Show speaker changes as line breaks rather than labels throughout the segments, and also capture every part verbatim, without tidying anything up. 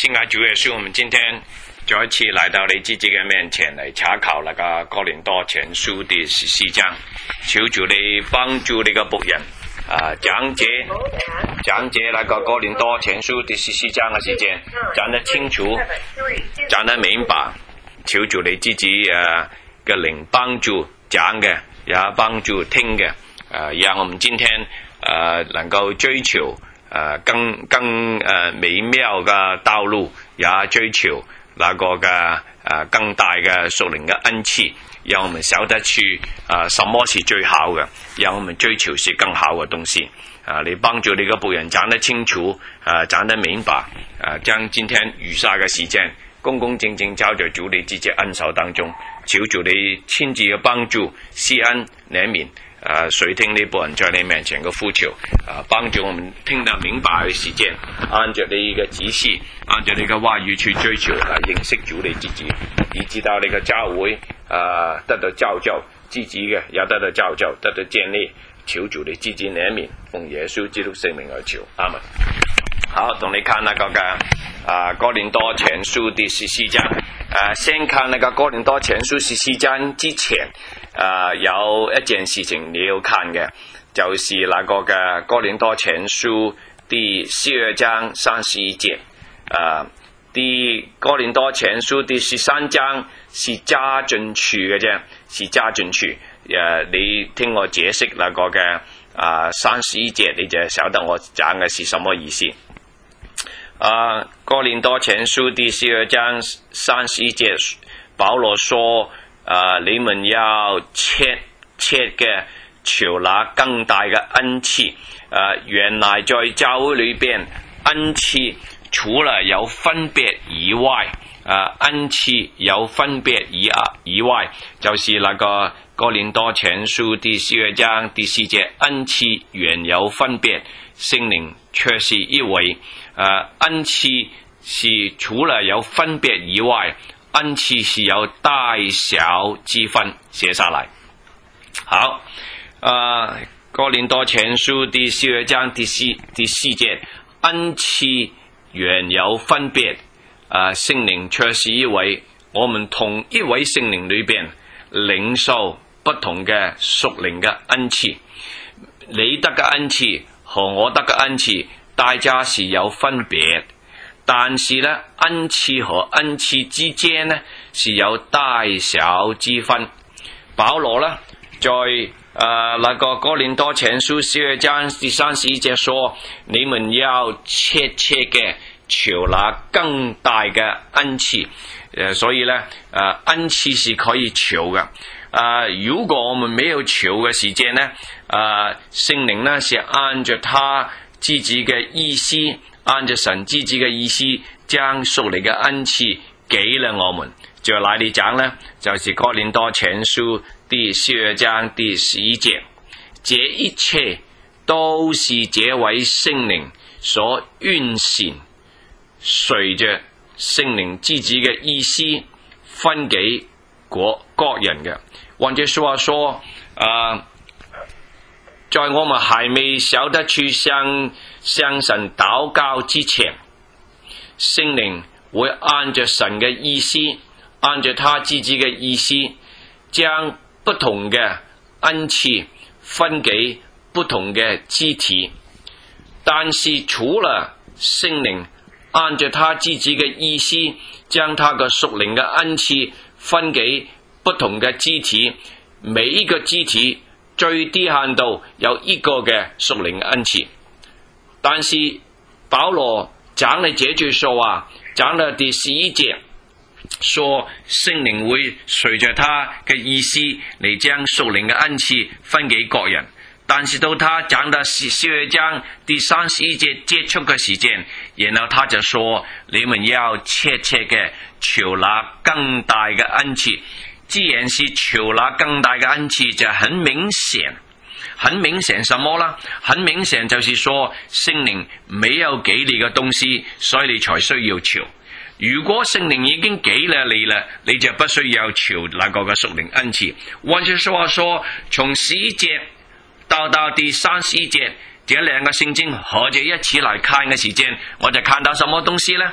亲爱主耶稣，我们今天再一次来到你自己嘅面前嚟查考那个哥林多前书第十四章，求主你帮助你个仆人啊讲解讲解那个哥林多前书第十四章嘅时间，讲得清楚，讲得明白，求主你自己誒嘅靈幫助講嘅，也幫助聽嘅，誒讓我們今天誒能夠追求誒更更誒美妙嘅道路，也追求那個嘅誒更大嘅屬靈嘅恩賜，讓我們曉得去誒什麼是最好嘅，讓我們追求是更好嘅東西。啊，你幫助你個僕人講得清楚，誒講得明白，誒將今天餘下嘅時間公公正正交在主你自己恩手當中，求主你親自嘅幫助、施恩、憐憫，誒垂聽你僕人在你面前嘅呼求，誒幫助我們聽得明白嘅時間，按着你嘅指示，按着你嘅話語去追求，誒認識主你自己，以至到你嘅教會誒得到造就，自己嘅也得到造就，得到建立。求主你自己憐憫，奉耶穌基督聖名而求，阿門。好，同你看那個嘅啊哥林多前書第十四章。啊，先看那個哥林多前書十四章之前，啊有一件事情你要看嘅，就是那個嘅哥林多前書第十二章三十一節。啊，第哥林多前書第十三章是加進去嘅啫，是加進去。誒、啊，你聽我解釋那個嘅啊三十一節，你就曉得我講嘅是什麼意思。啊，哥林多前書第十二章三十一節，保羅說：啊，你們要切切嘅求那更大嘅恩賜。啊，原來在教會裏邊，恩賜除了有分別以外，啊，恩賜有分別以啊以外，就是那個哥林多前書第十二章第四節，恩賜原有分別，聖靈卻是一位。啊，恩賜是除了有分別以外，恩賜是有大小之分，寫下來。好，啊，哥林多前書第十二章第四第四節，恩賜原有分別，啊，聖靈卻是一位。我們同一位聖靈裏邊領受不同嘅屬靈嘅恩賜，你得嘅恩賜和我得嘅恩賜，大家是有分別，但是呢，恩賜和恩賜之間呢是有大小之分。保羅呢，在呃那個哥林多前書十二章第三十一節說：你們要切切嘅求那更大嘅恩賜。呃，所以呢，呃恩賜是可以求嘅。啊、呃，如果我們沒有求嘅時間呢，啊、呃，聖靈呢是按着他自己嘅意思，按着神自己嘅意思，將屬靈嘅恩賜給了我們。在哪裏講呢？就是哥林多前書第十二章第十一節，這一切都是這位聖靈所運行，隨着聖靈自己嘅意思分給各各人嘅。或者說說，啊，在我們還未曉得去向向神禱告之前，聖靈會按着神嘅意思，按着他自己嘅意思，將不同嘅恩賜分給不同嘅肢體。但是除了聖靈按着他自己嘅意思，將他嘅屬靈嘅恩賜分給不同嘅肢體，每一個肢體最低限度有一個嘅屬靈恩賜。但是保羅講了這句說話，講了第十一節，說聖靈會隨着他嘅意思嚟將屬靈嘅恩賜分給各人。但是到他講到十二章第三十一節結束嘅時間，然後他就說：你們要切切嘅求那更大嘅恩賜。既然是求那更大嘅恩賜，就很明顯，很明顯什麼啦？很明顯就是說聖靈沒有給你嘅東西，所以你才需要求。如果聖靈已經給了你了，你就不需要求那個嘅屬靈恩賜。換句話說，從十一節到到第三十一節，這兩個聖經合着一起來看嘅時間，我就看到什麼東西呢？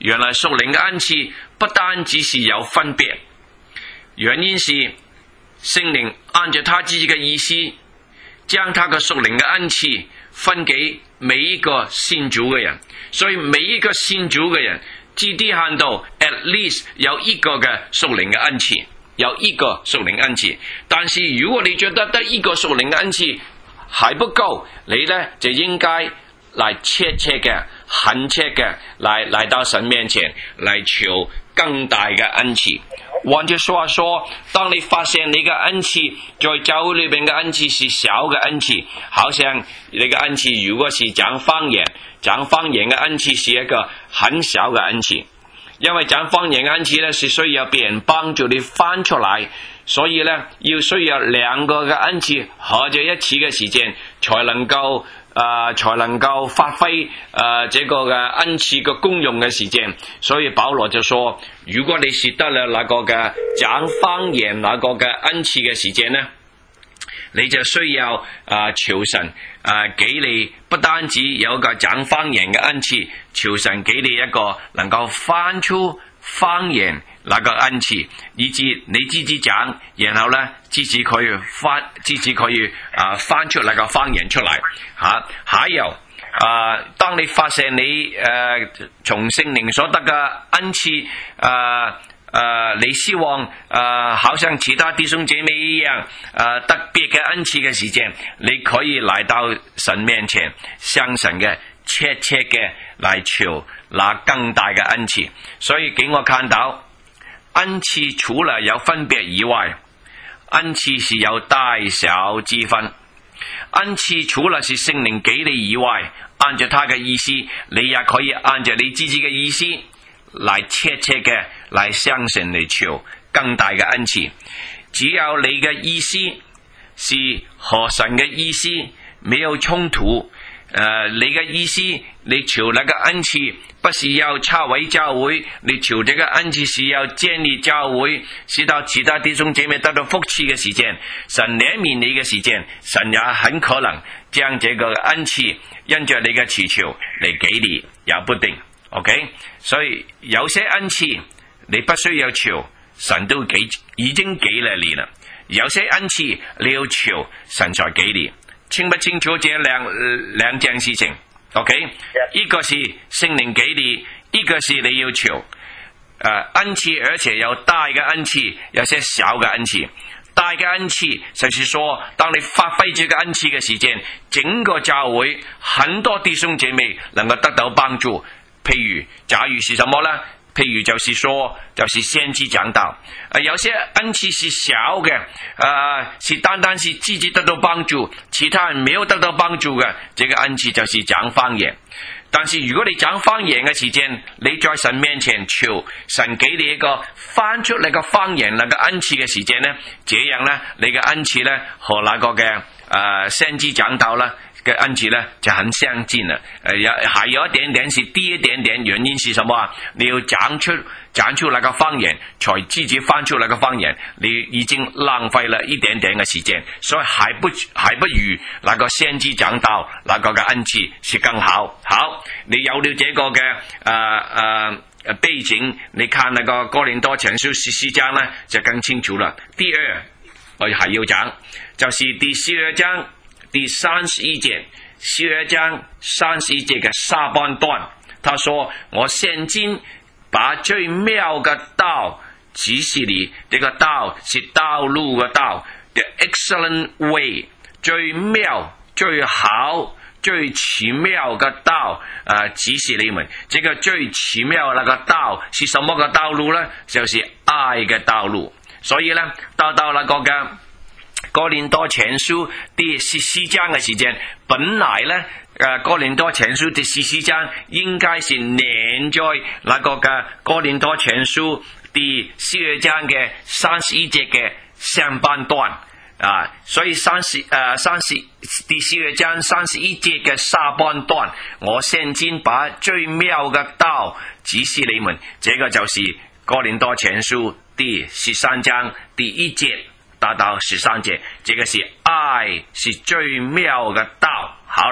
原來屬靈嘅恩賜不單只是有分別，原因是聖靈按照他自己嘅意思，將他嘅屬靈嘅恩賜分給每一個信主嘅人，所以每一個信主嘅人至低限度 at least 有一個嘅屬靈嘅恩賜，有一個屬靈恩賜。但是如果你覺得得一個屬靈嘅恩賜還不夠，你呢就應該來切切嘅、懇切嘅來來到神面前來求更大嘅恩賜。換句話說，當你發現你嘅恩賜在教會裏邊嘅恩賜是小嘅恩賜，好像你嘅恩賜如果是講方言，講方言嘅恩賜是一個很小嘅恩賜，因為講方言嘅恩賜呢是需要別人幫助你翻出來，所以呢要需要兩個嘅恩賜合在一起嘅時間，才能夠啊、呃，才能夠發揮啊、呃，這個嘅恩賜嘅功用嘅時間。所以保羅就說，如果你是得了那個嘅講方言那個嘅恩賜嘅時間呢，你就需要啊、呃、求神啊、呃、給你不單止有一個講方言嘅恩賜，求神給你一個能夠翻出方言那個恩賜，以致你自己講，然後呢自己可以翻，自己可以啊、呃、翻出那個方言出來吓、啊。還有啊、呃，當你發現你誒從聖靈所得嘅恩賜啊啊，你希望啊、呃，好像其他弟兄姐妹一樣啊、呃、特別嘅恩賜嘅時間，你可以來到神面前，向神嘅切切嘅來求那更大嘅恩賜。所以給我看到恩賜除了有分別以外，恩賜是有大小之分。恩賜除了是聖靈給你以外，按照他嘅意思，你也可以按照你自己嘅意思來切切嘅來向神嚟求更大嘅恩賜。只有你嘅意思是和神嘅意思沒有衝突，誒、呃，你嘅意思你求那個恩賜不是要拆毀教會，你求這個恩賜是要建立教會，使到其他弟兄姐妹得到福氣嘅時間，神憐憫你嘅時間，神也很可能將這個恩賜因着你嘅祈求嚟給你，也不定。OK， 所以有些恩賜你不需要求，神都給，已經給了你了；有些恩賜你要求，神才給你。清不清楚這兩兩件事情 ？OK， 一個是聖靈給你，一個是你要求。呃，恩賜而且有大嘅恩賜，有些小嘅恩賜。大嘅恩賜就是說，當你發揮這個恩賜嘅時間，整個教會很多弟兄姐妹能夠得到幫助。譬如，假如是什麼呢？譬如就是說，就是先知講道。呃，有些恩賜是小嘅，呃，是單單是自己得到幫助，其他人沒有得到幫助嘅，這個恩賜就是講方言。但是如果你講方言嘅時間，你在神面前求神給你一個翻出嚟個方言那個恩賜嘅時間呢，這樣呢，你嘅恩賜呢和那個嘅呃先知講道啦嘅恩賜呢就很相近了，呃，有還有一點點是低一點點，原因是什麼？你要講出講出那個方言，才自己翻出那個方言，你已經浪費了一點點嘅時間，所以還不還不如那個先知講道那個嘅恩賜是更好。好，你有了這個嘅誒誒背景，你看那個哥林多前書十四章呢就更清楚了。第二我還要講，就是第十二章第三十一節，十二章三十一節嘅下半段，他說：我現今把最妙嘅道指示你，這個道是道路嘅道 ，the excellent way， 最妙、最好、最奇妙嘅道，啊、呃，指示你們。這個最奇妙那個道是什麼嘅道路呢？就是愛嘅道路。所以呢，到到那個嘅哥林多前書第十四章嘅時間，本來呢，誒哥林多前書第十四章應該是連在那個嘅哥林多前書第十二章嘅三十一節嘅上半段啊，所以三十誒三十第十二章三十一節嘅下半段，我現今把最妙嘅道指示你們，這個就是哥林多前書第十三章第一節達到十三節，這個是愛是最妙嘅道。好了，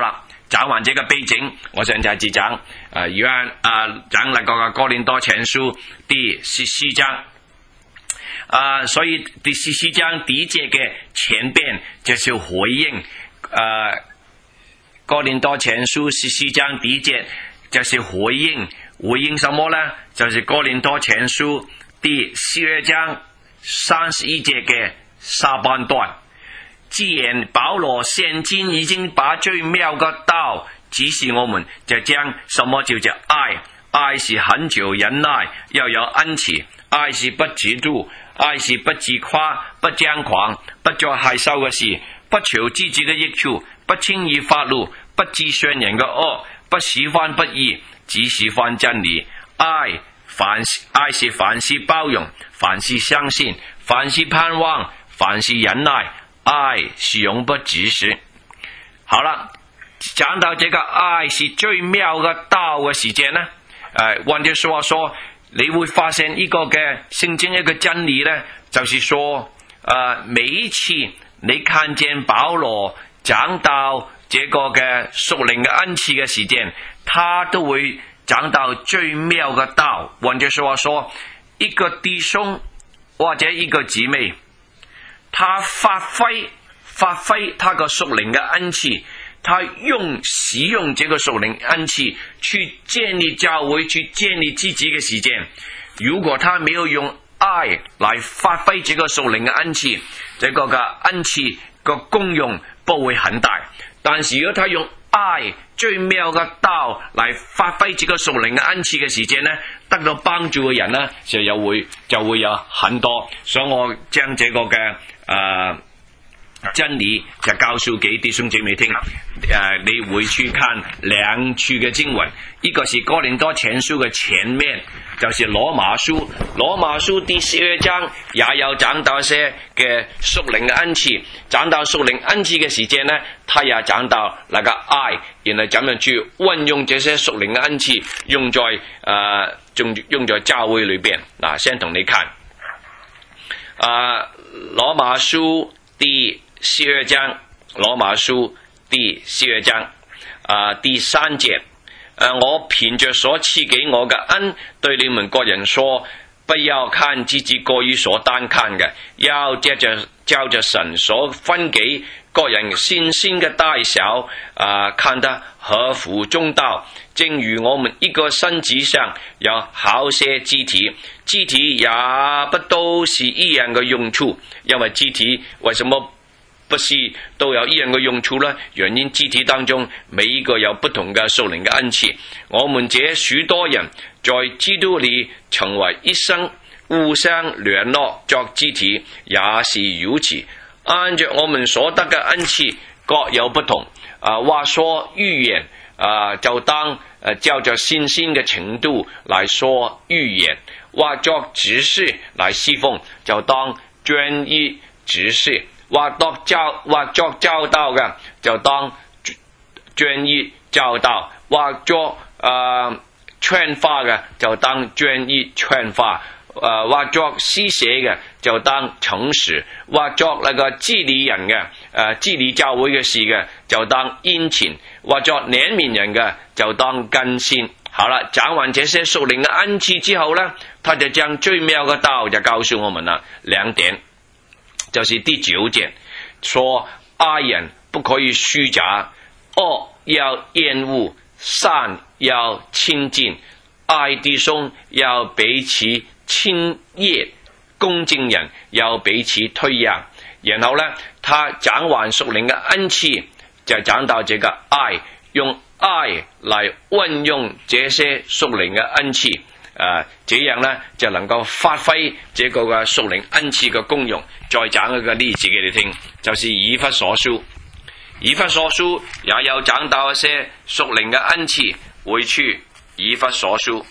講完這個背景，我想再講啊，約啊講那個哥林多前書第十四章啊，所以第十四章第一節嘅前邊就是回應啊，哥林多前書十四章第一節就是回應，回應什麼呢？就是哥林多前書第十二章三十一節嘅下半段。既然保羅現今已經把最妙嘅道指示我們，就將什麼叫做愛？愛是恒久忍耐，又有恩慈；愛是不嫉妒，愛是不自誇，不張狂，不做害羞嘅事，不求自己嘅益處，不輕易發怒，不自相人嘅惡，不喜歡不義，只喜歡真理。愛凡愛是凡事包容，凡事相信，凡事盼望，凡事忍耐。愛是永不止息。好了，講到這個愛是最妙嘅道嘅時間呢，誒，換句說話說，你會發現一個嘅聖經一個真理呢，就是說，誒、呃，每一次你看見保羅講到這個嘅屬靈嘅恩賜嘅時間，他都會講到最妙嘅道。換句說話說，一個弟兄或者一個姊妹，他發揮發揮他個屬靈嘅恩賜，他用使用這個屬靈恩賜去建立教會，去建立自己嘅時間。如果他沒有用愛來發揮這個屬靈嘅恩賜，這個嘅恩賜個功用不會很大。但是如果他用愛最妙嘅道來發揮這個屬靈嘅恩賜嘅時間呢，得到幫助嘅人呢，就有會就會有很多。所以我將這個嘅誒、呃、真理就告訴給弟兄姐妹聽。誒、呃，你會去看兩處嘅經文，一個是哥林多前書嘅前面，就是羅馬書。羅馬書第十二章也有講到些嘅屬靈嘅恩賜，講到屬靈恩賜嘅時間呢，他也講到那個愛，然後怎樣去運用這些屬靈嘅恩賜，用在誒、呃、用用在教會裏邊。嗱，先同你看，誒、呃、羅馬書第十二章，羅馬書第十二章，啊、呃、第三節，誒、呃、我憑着所賜給我嘅恩，對你們各人說，不要看自己過於所單看嘅，要借着照着神所分給各人信心嘅大小，啊、呃、看得合乎中道。正如我們一個身子上有好些肢體，肢體也不都是一樣嘅用處，因為肢體為什麼不是都有一樣嘅用處呢？原因肢體當中每一個有不同嘅屬靈嘅恩賜。我們這許多人在基督裏成為一生，互相聯絡作肢體，也是如此。按着我們所得嘅恩賜各有不同。啊，話說預言，啊就當誒照着信心嘅程度來說預言；或作執事來侍奉，就當專一執事。或作教或作教導嘅，就當專一教導；或作誒勸化嘅，就當專一勸化；誒、呃、或作施捨嘅，就當誠實；或作那個治理人嘅，誒、呃、治理教會嘅事嘅，就當殷勤；或作憐憫人嘅，就當更新。好啦，講完這些屬靈嘅恩賜之後呢，他就將最妙嘅道就告訴我們啦，兩點。就是第九節，說愛人不可以虛假，惡要厭惡，善要親近，愛弟兄要彼此親熱，恭敬人要彼此推讓。然後呢，他講完屬靈嘅恩賜，就講到這個愛，用愛來運用這些屬靈嘅恩賜。誒、呃，這樣呢就能夠發揮這個嘅屬靈恩賜嘅功用。再講一個例子給你聽，就是以弗所書。以弗所書也有講到一些屬靈嘅恩賜，回去以弗所書。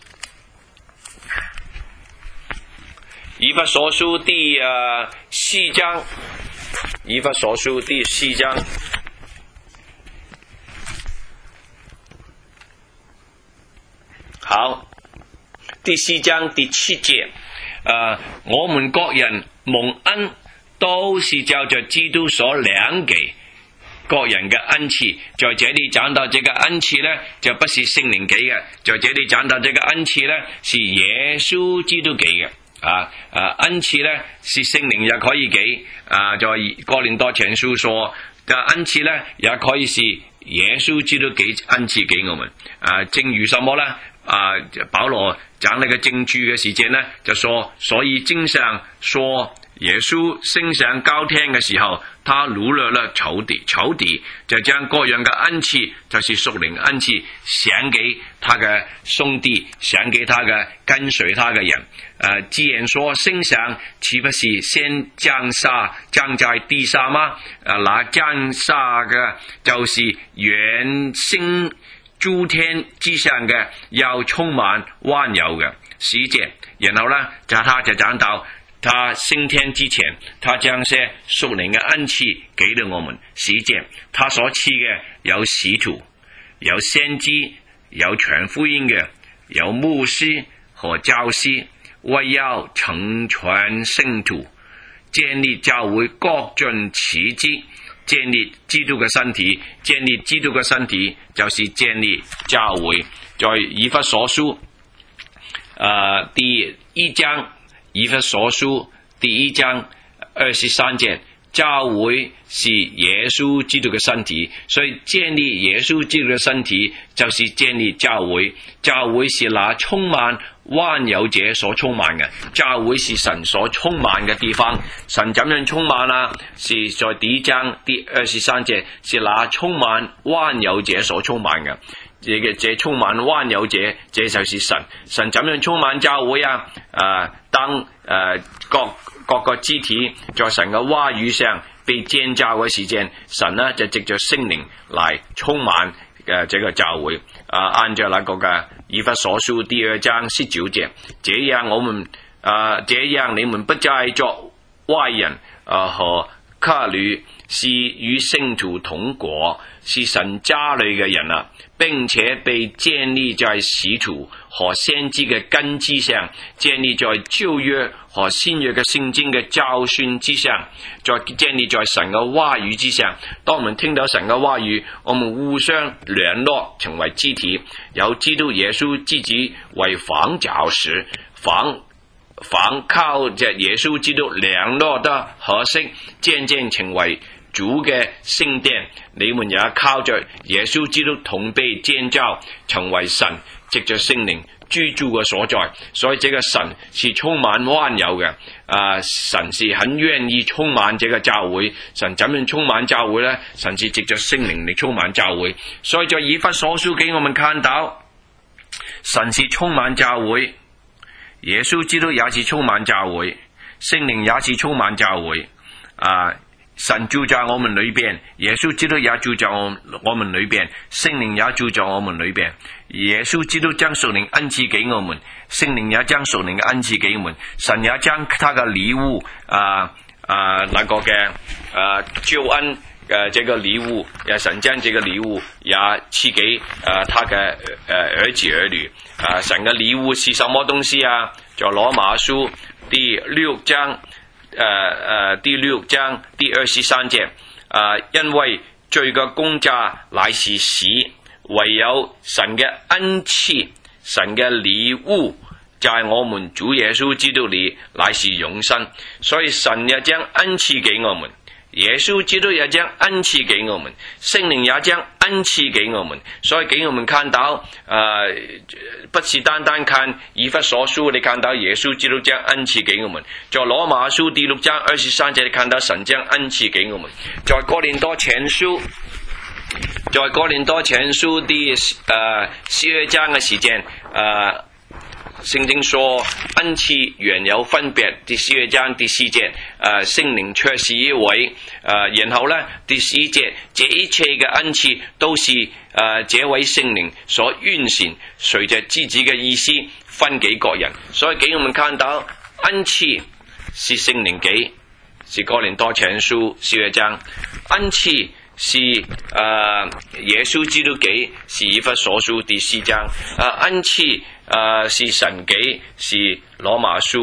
以弗所書第誒四章，以弗所書第四章。好。第四章第七節，呃，我們各人蒙恩都是照着基督所量給各人嘅恩賜。在這裏講到這個恩賜呢，就不是聖靈給嘅，在這裏講到這個恩賜呢，是耶穌基督給嘅。啊啊，恩賜呢是聖靈也可以給。啊，在哥林多前書說嘅恩賜呢，也可以是耶穌基督給恩賜給我們。啊，正如什麼呢？啊，保羅講那個證據嘅時間呢，就說，所以經上說耶穌升上高天嘅時候，他擄掠了仇敵，仇敵就將各樣嘅恩賜，就是屬靈恩賜，賞給他嘅兄弟，賞給他嘅跟隨他嘅人。呃，既然說升上，豈不是先降下降在地上嗎？呃，那降下嘅就是原升諸天之上嘅，又充滿萬有嘅使者。然後呢，就他就講到，他升天之前，他將些屬靈嘅恩賜給了我們使者。他所賜嘅有使徒，有先知，有傳福音嘅，有牧師和教師，為要成全聖徒，建立教會，各盡其職，建立基督嘅身體。建立基督嘅身體就是建立教會。在以弗所書呃第一章，以弗所書第一章二十三節，教會是耶穌基督嘅身體，所以建立耶穌基督嘅身體就是建立教會。教會是那充滿萬有者所充滿嘅，教會是神所充滿嘅地方。神怎樣充滿啊？是在第一章第二十三節，是那充滿萬有者所充滿嘅。這個這充滿萬有者，這就是神。神怎樣充滿教會啊？啊，當誒各各個肢體在神嘅話語上被建造嘅時間，神呢就藉着聖靈來充滿嘅這個教會。啊，按照那個嘅以弗所書第二章十九節，這樣我們啊，這樣你們不再作外人啊和客旅，是與聖徒同國，是神家裏嘅人啊，並且被建立在使徒和先知嘅根基上，建立在舊約和新約嘅聖經嘅教訓之上，再建立在神嘅話語之上。當我們聽到神嘅話語，我們互相聯絡，成為肢體，有基督耶穌自己為房角石，房房靠着耶穌基督聯絡得合適，漸漸成為主嘅聖殿。你們也靠着耶穌基督同被建造，成為神藉着聖靈居住嘅所在。所以這個神是充滿萬有嘅。啊，神是很願意充滿這個教會。神怎樣充滿教會呢？神是藉着聖靈嚟充滿教會。所以在以弗所書給我們看到，神是充滿教會，耶穌基督也是充滿教會，聖靈也是充滿教會。啊，神住在我們裏邊，耶穌基督也住在我我們裏邊，聖靈也住在我們裏邊。耶穌基督將屬靈恩賜給我們，聖靈也將屬靈嘅恩賜給我們，神也將他嘅禮物啊啊那個嘅啊救恩嘅這個禮物，神將這個禮物也賜給啊他嘅誒兒子兒女。啊，神嘅禮物是什麼東西啊？在羅馬書第六章。誒、呃、誒，第六章第二十三節，啊，因為罪嘅工價乃是死，唯有神嘅恩賜、神嘅禮物，在我們主耶穌基督裏乃是永生。所以神也將恩賜給我們，耶穌基督也將恩賜給我們，聖靈也將恩賜給我們。所以給我們看到，呃，不是單單看以弗所書，你看到耶穌基督將恩賜給我們；在羅馬書第六章二十三節，你看到神將恩賜給我們；在哥林多前書，在哥林多前書第呃十二章嘅時間，呃。聖經說恩賜原有分別，第十二章第四節，誒聖靈卻是一位，誒、呃、然後呢第十一節，這一切嘅恩賜都是誒、呃、這位聖靈所運行，隨着自己嘅意思分給各人。所以給我們看到恩賜是聖靈給，是哥林多前書十二章，恩賜是誒、呃、耶穌基督給，是以弗所書第四章，誒恩賜。呃，是神給，是羅馬書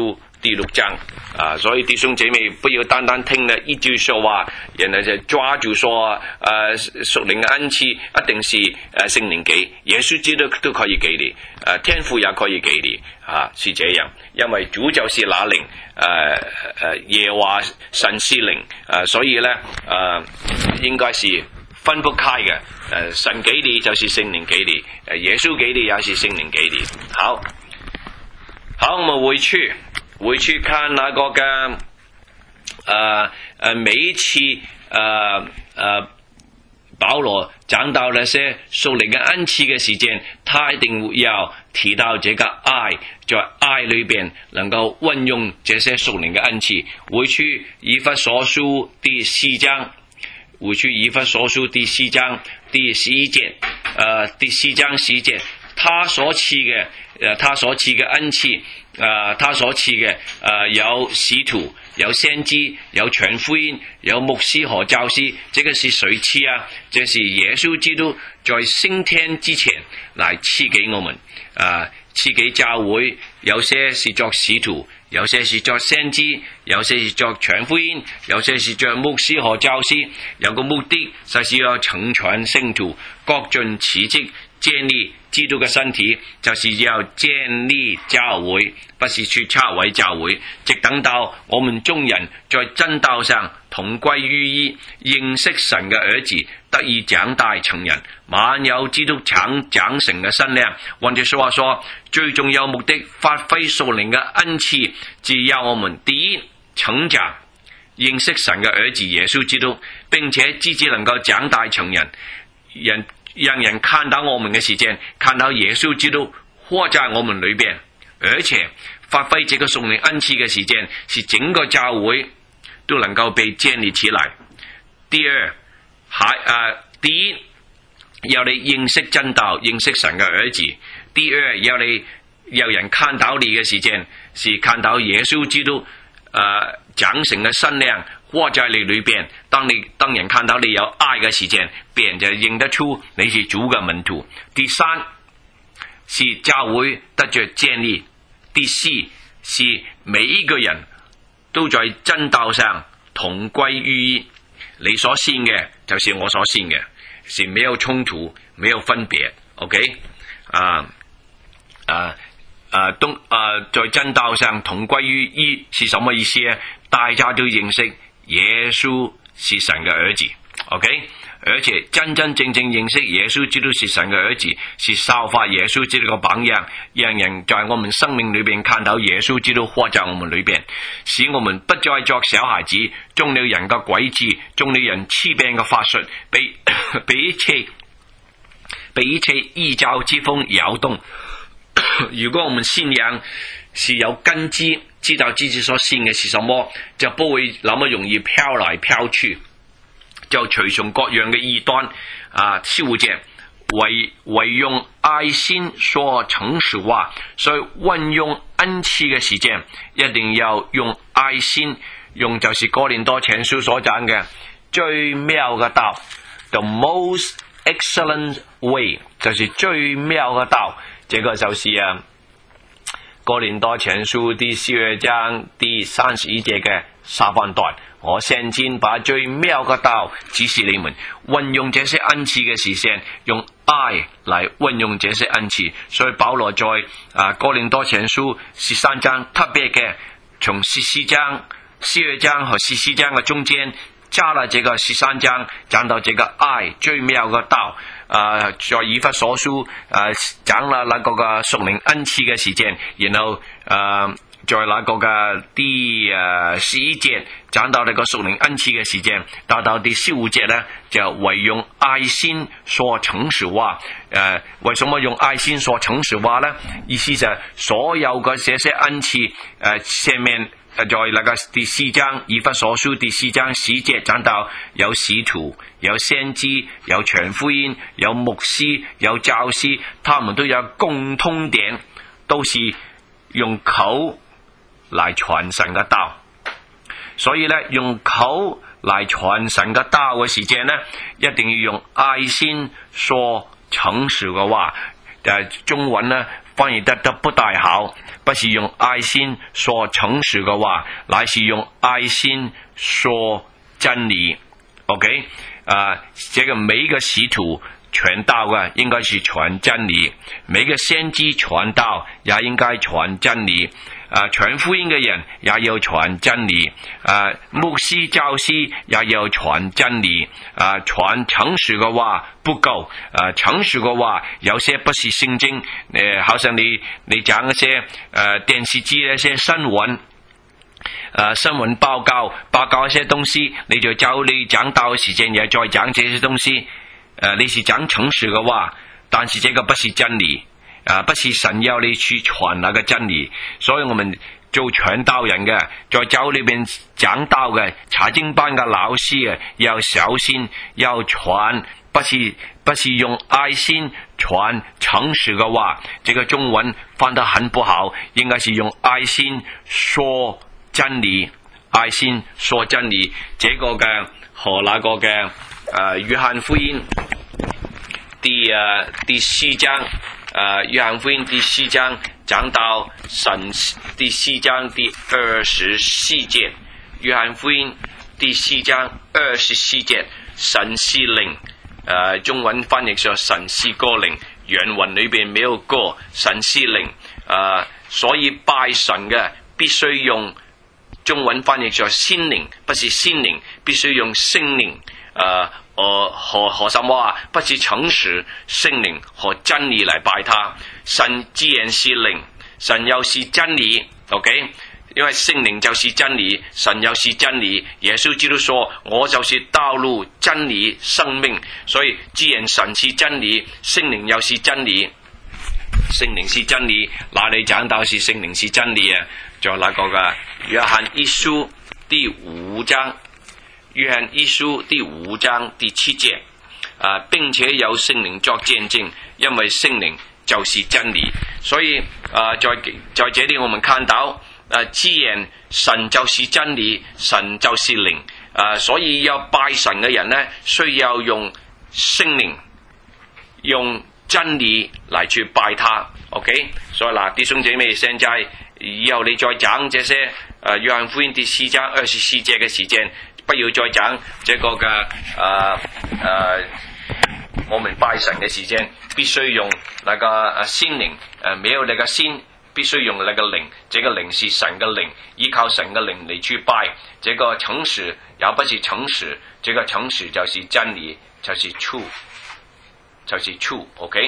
第六章啊，所以弟兄姐妹不要單單聽了一句說話，然後就抓住說誒屬靈嘅恩賜一定是誒聖靈給，耶穌基督都可以給你，誒天父也可以給你啊，是這樣，因為主就是那靈，誒誒耶和華神是靈，誒所以咧誒應該是分不開嘅，誒神給你就是聖靈給你，誒耶穌給你也是聖靈給你，好。好，我們回去，回去看那個嘅，呃呃每一次，呃呃保羅講到那些屬靈嘅恩賜嘅時間，他一定會要提到這個愛，在愛裏邊能夠運用這些屬靈嘅恩賜。回去以弗所書第四章，回去以弗所書第四章第十一節，呃第四章十一節。他所賜嘅，誒，他所賜嘅恩賜，誒、呃，他所賜嘅，誒、呃，有使徒，有先知，有傳福音，有牧師和教師，這個是誰賜啊？這是耶穌基督在升天之前來賜給我們，啊，賜給教會，有些是作使徒，有些是作先知，有些是作傳福音，有些是作牧師和教師，有個目的就是要成全聖徒，各盡其職，建立基督嘅身體，就是要建立教會，不是去拆毀教會，直等到我們眾人在真道上同歸於一，認識神嘅兒子，得以長大成人，滿有基督長長成嘅身量。換句說話說，最重要目的發揮屬靈嘅恩賜，只要我們第一成長，認識神嘅兒子耶穌基督，並且自己能夠長大成人，人讓人看到我們嘅時間，看到耶穌基督活在我們裏邊，而且發揮這個屬靈恩賜嘅時間，是整個教會都能夠被建立起來。第二，還啊，第一要你認識真道，認識神嘅兒子；第二要你有人看到你嘅時間，是看到耶穌基督啊長成嘅身量。活在你裏邊，當你當人看到你有愛嘅時間，別人就認得出你是主嘅門徒。第三是教會得着建立，第四是每一個人都在真道上同歸於一。你所信嘅就是我所信嘅，是沒有衝突，沒有分別。OK 啊啊啊，都啊在真道上同歸於一是什麼意思呢？大家都認識耶穌是神嘅兒子 ，OK， 而且真真正正認識耶穌基督是神嘅兒子，是效法耶穌基督嘅榜樣，讓人在我們生命裏邊看到耶穌基督活在我們裏邊，使我們不再作小孩子，中了人嘅詭計，中了人痴病嘅法術，被被一切被一切異教之風搖動。如果我們信仰是有根基，知道自己所信嘅是什麼，就不會那麼容易飄來飄去，就隨從各樣嘅異端啊，消者唯唯用愛心說誠實話，所以運用恩賜嘅時間一定要用愛心，用就是哥林多前書所講嘅最妙嘅道 ，the most excellent way， 就是最妙嘅道，這個就是啊。哥林多前書第十二章第三十一節嘅下半段，我現今把最妙嘅道指示你們，運用這些恩賜嘅時間，用愛來運用這些恩賜。所以保羅在啊哥林多前書十三章特別嘅，從十四章、十二章和十四章嘅中間加了這個十三章，講到這個愛最妙嘅道。啊，在以弗所書啊講了那個嘅屬靈恩賜嘅時間，然後啊在那個嘅第啊十一節講到那個屬靈恩賜嘅時間，到到第十五節呢就唯用愛心說誠實話。誒、啊，為什麼用愛心說誠實話呢？意思就係所有嘅這些恩賜誒前面。在那個第四章以弗所書第四章十節講到有使徒、有先知、有傳福音、有牧師、有教師，他們都有共通點，都是用口來傳神嘅道。所以呢，用口來傳神嘅道嘅時間呢，一定要用愛心說誠實嘅話。誒，中文呢翻譯得得不大好，不是用愛心說誠實嘅話，乃是用愛心說真理。OK， 啊，這個每一個使徒傳道嘅應該是傳真理，每個先知傳道也應該傳真理。啊，傳福音嘅人也要傳真理，啊，牧師教師也要傳真理，啊，傳誠實嘅話不夠，啊，誠實嘅話有些不是聖經，誒，好像你你講一些誒、呃、電視機一些新聞，啊，新聞報告報告一些東西，你就叫你講道嘅時間也再講這些東西，誒、啊，你是講誠實嘅話，但是這個不是真理。啊，不是神要你去傳那個真理，所以我們做傳道人嘅，在教裏邊講道嘅查經班嘅老師啊，要小心，要傳，不是不是用愛心傳誠實嘅話，這個中文翻得很不好，應該是用愛心說真理，愛心說真理。這個嘅和那個嘅誒約翰福音第誒第四章。呃，約翰福音第四章講到神第四章第二十四節，約翰福音第四章二十四節，神是靈，呃，中文翻譯說神是個靈，原文裏邊沒有個，神是靈，呃，所以拜神嘅必須用中文翻譯說先靈，不是先靈，必須用聖靈，呃。呃，和和什麼啊？不是誠實、聖靈和真理來拜他。神既然是靈，神又是真理 ，OK？ 因為聖靈就是真理，神又是真理。耶穌基督說：我就是道路、真理、生命。所以既然神是真理，聖靈又是真理，聖靈是真理，那你講到是聖靈是真理啊？就那個嘅約翰一書第五章。約翰一書第五章第七節，啊，並且有聖靈作見證，因為聖靈就是真理。所以啊，在在這裏我們看到，啊，既然神就是真理，神就是靈，啊，所以要拜神嘅人呢，需要用聖靈、用真理嚟去拜他。OK， 所以嗱，弟兄姐妹，現在以後你再講這些，啊，約翰福音第四章二十四節嘅時間。不要再講這個嘅誒誒，我們拜神嘅時間必須用那個誒先靈，誒沒有那個先，必須用那個靈，這個靈是神嘅靈，依靠神嘅靈嚟去拜。這個誠實也不是誠實，這個誠實就是真理，就是 true， 就是 true。OK，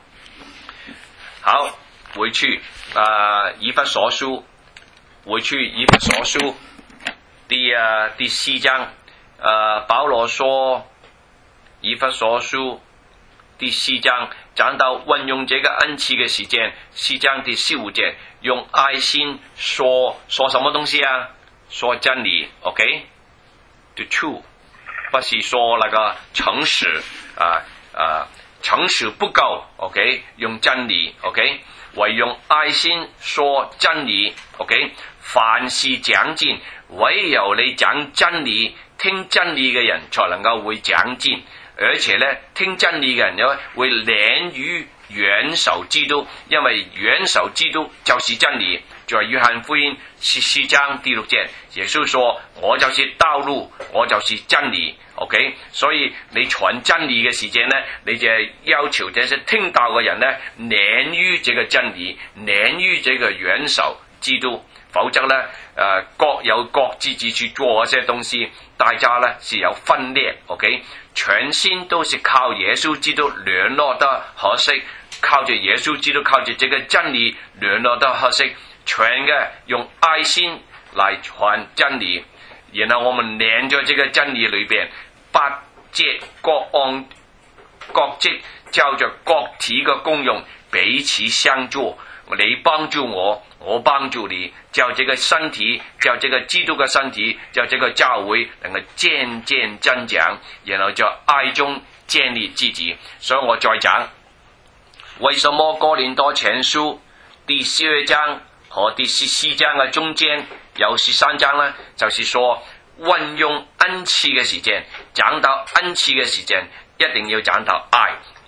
好，回去誒以弗所書，回去以弗所書。第啊第四章，呃，保羅說以弗所書第四章講到運用這個恩賜嘅時間，四章第十五節用愛心說說什麼東西啊？說真理 ，OK？The true， 不是說那個誠實啊啊，誠實不夠 ，OK？ 用真理 ，OK？ 唯用愛心說真理 ，OK？ 凡事長進。唯有你講真理，聽真理嘅人才能夠會長進，而且咧聽真理嘅人咧會連於元首基督，因為元首基督就是真理。在約翰福音十四章第六節，耶穌說：我就是道路，我就是真理。OK， 所以你傳真理嘅時間咧，你就要求這些聽道嘅人咧連於這個真理，連於這個元首基督。否則呢，誒、呃、各有各自己去做一些東西，大家呢是有分裂。OK， 全心都是靠耶穌基督聯絡得合適，靠着耶穌基督，靠着這個真理聯絡得合適，全嘅用愛心來傳真理，然後我們連咗這個真理裏邊，八節各按各職，照着各體嘅功用彼此相助。你幫助我，我幫助你，叫這個身體，叫這個基督嘅身體，叫這個教會能夠漸漸增長，然後在愛中建立自己。所以我再講，為什麼哥林多前書第十二章和第十四章嘅中間有十三章呢？就是說運用恩賜嘅時間，講到恩賜嘅時間，一定要講到愛。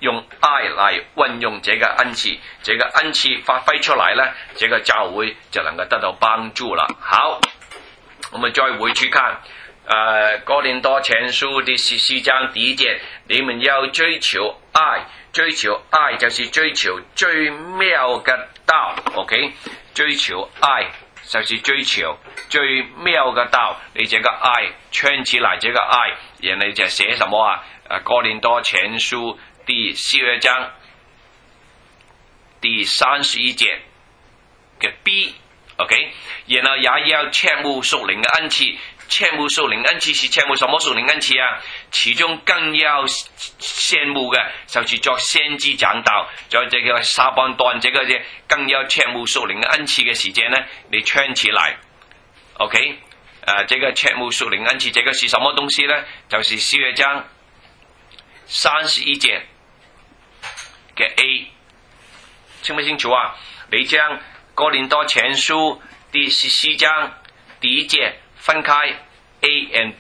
用愛來運用這個恩賜，這個恩賜發揮出來呢，這個教會就能夠得到幫助了。好，我們再回去看，呃，哥林多前書第十四章第一節，你們要追求愛，追求愛就是追求最妙嘅道 ，OK， 追求愛就是追求最妙嘅道，你這個愛圈起來，這個愛，然後你就寫什麼啊？呃，哥林多前書第四二章第三十一節嘅 B，OK， 然後也要切慕屬靈嘅恩賜，切慕屬靈恩賜是切慕什麼屬靈恩賜啊？其中更要羨慕嘅就是作先知講道，在這個撒邦段這個更要切慕屬靈嘅恩賜嘅時間呢，你圈起來 ，OK， 誒、呃，這個切慕屬靈恩賜，這個是什麼東西呢？就是四二章三十一節嘅 A， 清唔清楚啊？你將哥林多前書第十四章第一節分開 A and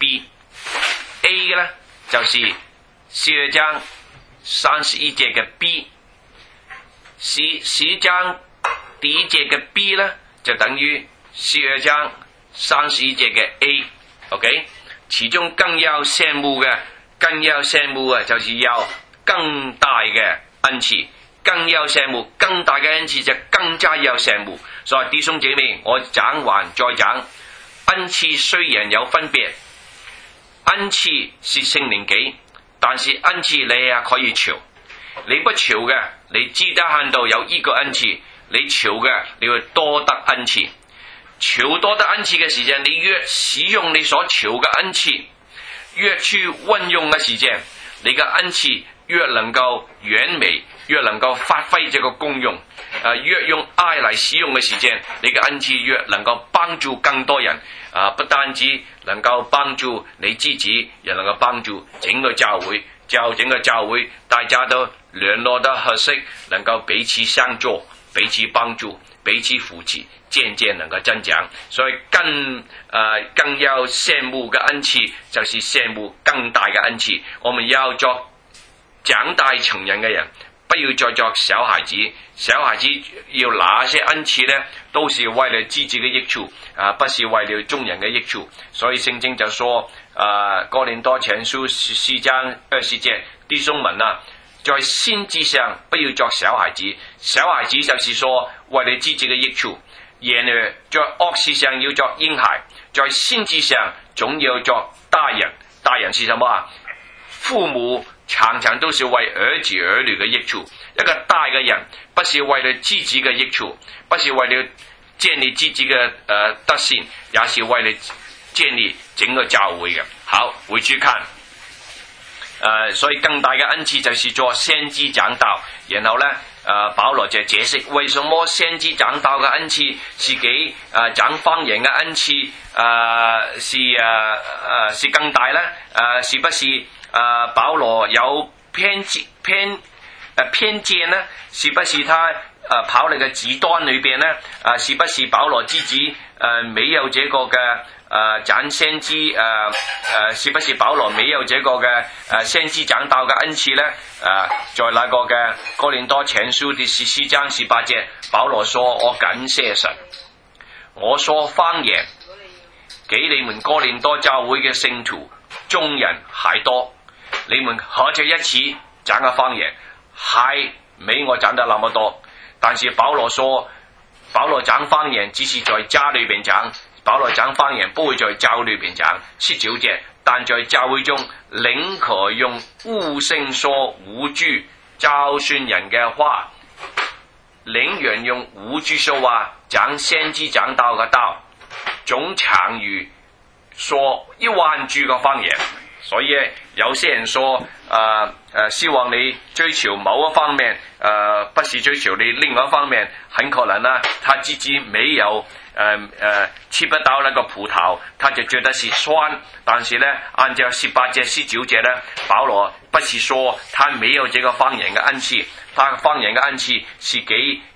B，A 呢就是四二章三十一節嘅 B， 十十一章第一節嘅 B 呢就等於四二章三十一節嘅 A，OK， 其中更要羨慕嘅。更要羨慕嘅就是要更大嘅恩賜，更要羨慕更大嘅恩賜就更加要羨慕。所以弟兄姐妹，我講還再講，恩賜雖然有分別，恩賜是聖靈給，但是恩賜你也可以求，你不求嘅，你只得限度有呢個恩賜，你求嘅你會多得恩賜，求多得恩賜嘅時間，你越使用你所求嘅恩賜，越去運用嘅時間，你嘅恩賜越能夠完美，越能夠發揮這個功用。呃、越用愛來使用嘅時間，你嘅恩賜越能夠幫助更多人。啊、呃，不單止能夠幫助你自己，也能夠幫助整個教會，叫整個教會大家都聯絡得合適，能夠彼此相助，彼此幫助，彼此扶持，漸漸能夠增長。所以更呃更要羨慕嘅恩賜，就是羨慕更大嘅恩賜。我們要作長大成人嘅人，不要再作小孩子。小孩子要拿些恩賜呢，都是為了自己嘅益處，啊，不是為了眾人嘅益處。所以聖經就說，啊，哥林多前書十四章二十節，弟兄們啊，在先知上不要作小孩子。小孩子就是說為了自己嘅益處。然而在惡事上要作嬰孩，在先知上總要作大人。大人是什麼啊？父母常常都是為兒子兒女嘅益處。一個大嘅人不是為了自己嘅益處，不是為了建立自己嘅呃德性，也是為了建立整個教會嘅。好，回去看，呃，所以更大嘅恩賜就是做先知講道。然後呢，呃，保羅就解釋為什麼先知講道嘅恩賜是給呃講方言嘅恩賜，呃是呃呃是更大呢？呃是不是呃保羅有偏偏？呃、偏見呢？是不是他呃跑嚟嘅極端裏邊呢？啊、呃，是不是保羅自己呃沒有這個嘅呃講先知呃呃，是不是保羅沒有這個嘅呃先知講道嘅恩賜呢？啊、呃，在那個嘅哥林多前書第十四章十八節，保羅說：我感謝神，我說方言給你們哥林多教會嘅聖徒眾人還多，你們合着一起講個方言。還沒我講得那麼多，但是保羅說，保羅講方言只是在家裏邊講，保羅講方言不會在教裏邊講。十九節，但在教會中，寧可用悟性說無據教訓人嘅話，寧願用無據說話講先知講道嘅道，總強於說一萬句嘅方言。所以有些人說，呃呃，希望你追求某一方面，呃，不是追求你另外一方面，很可能呢，他自己沒有，呃呃，吃不到那個葡萄，他就覺得是酸。但是呢，按照十八節、十九節呢，保羅不是說他沒有這個方言嘅恩賜，他方言嘅恩賜是給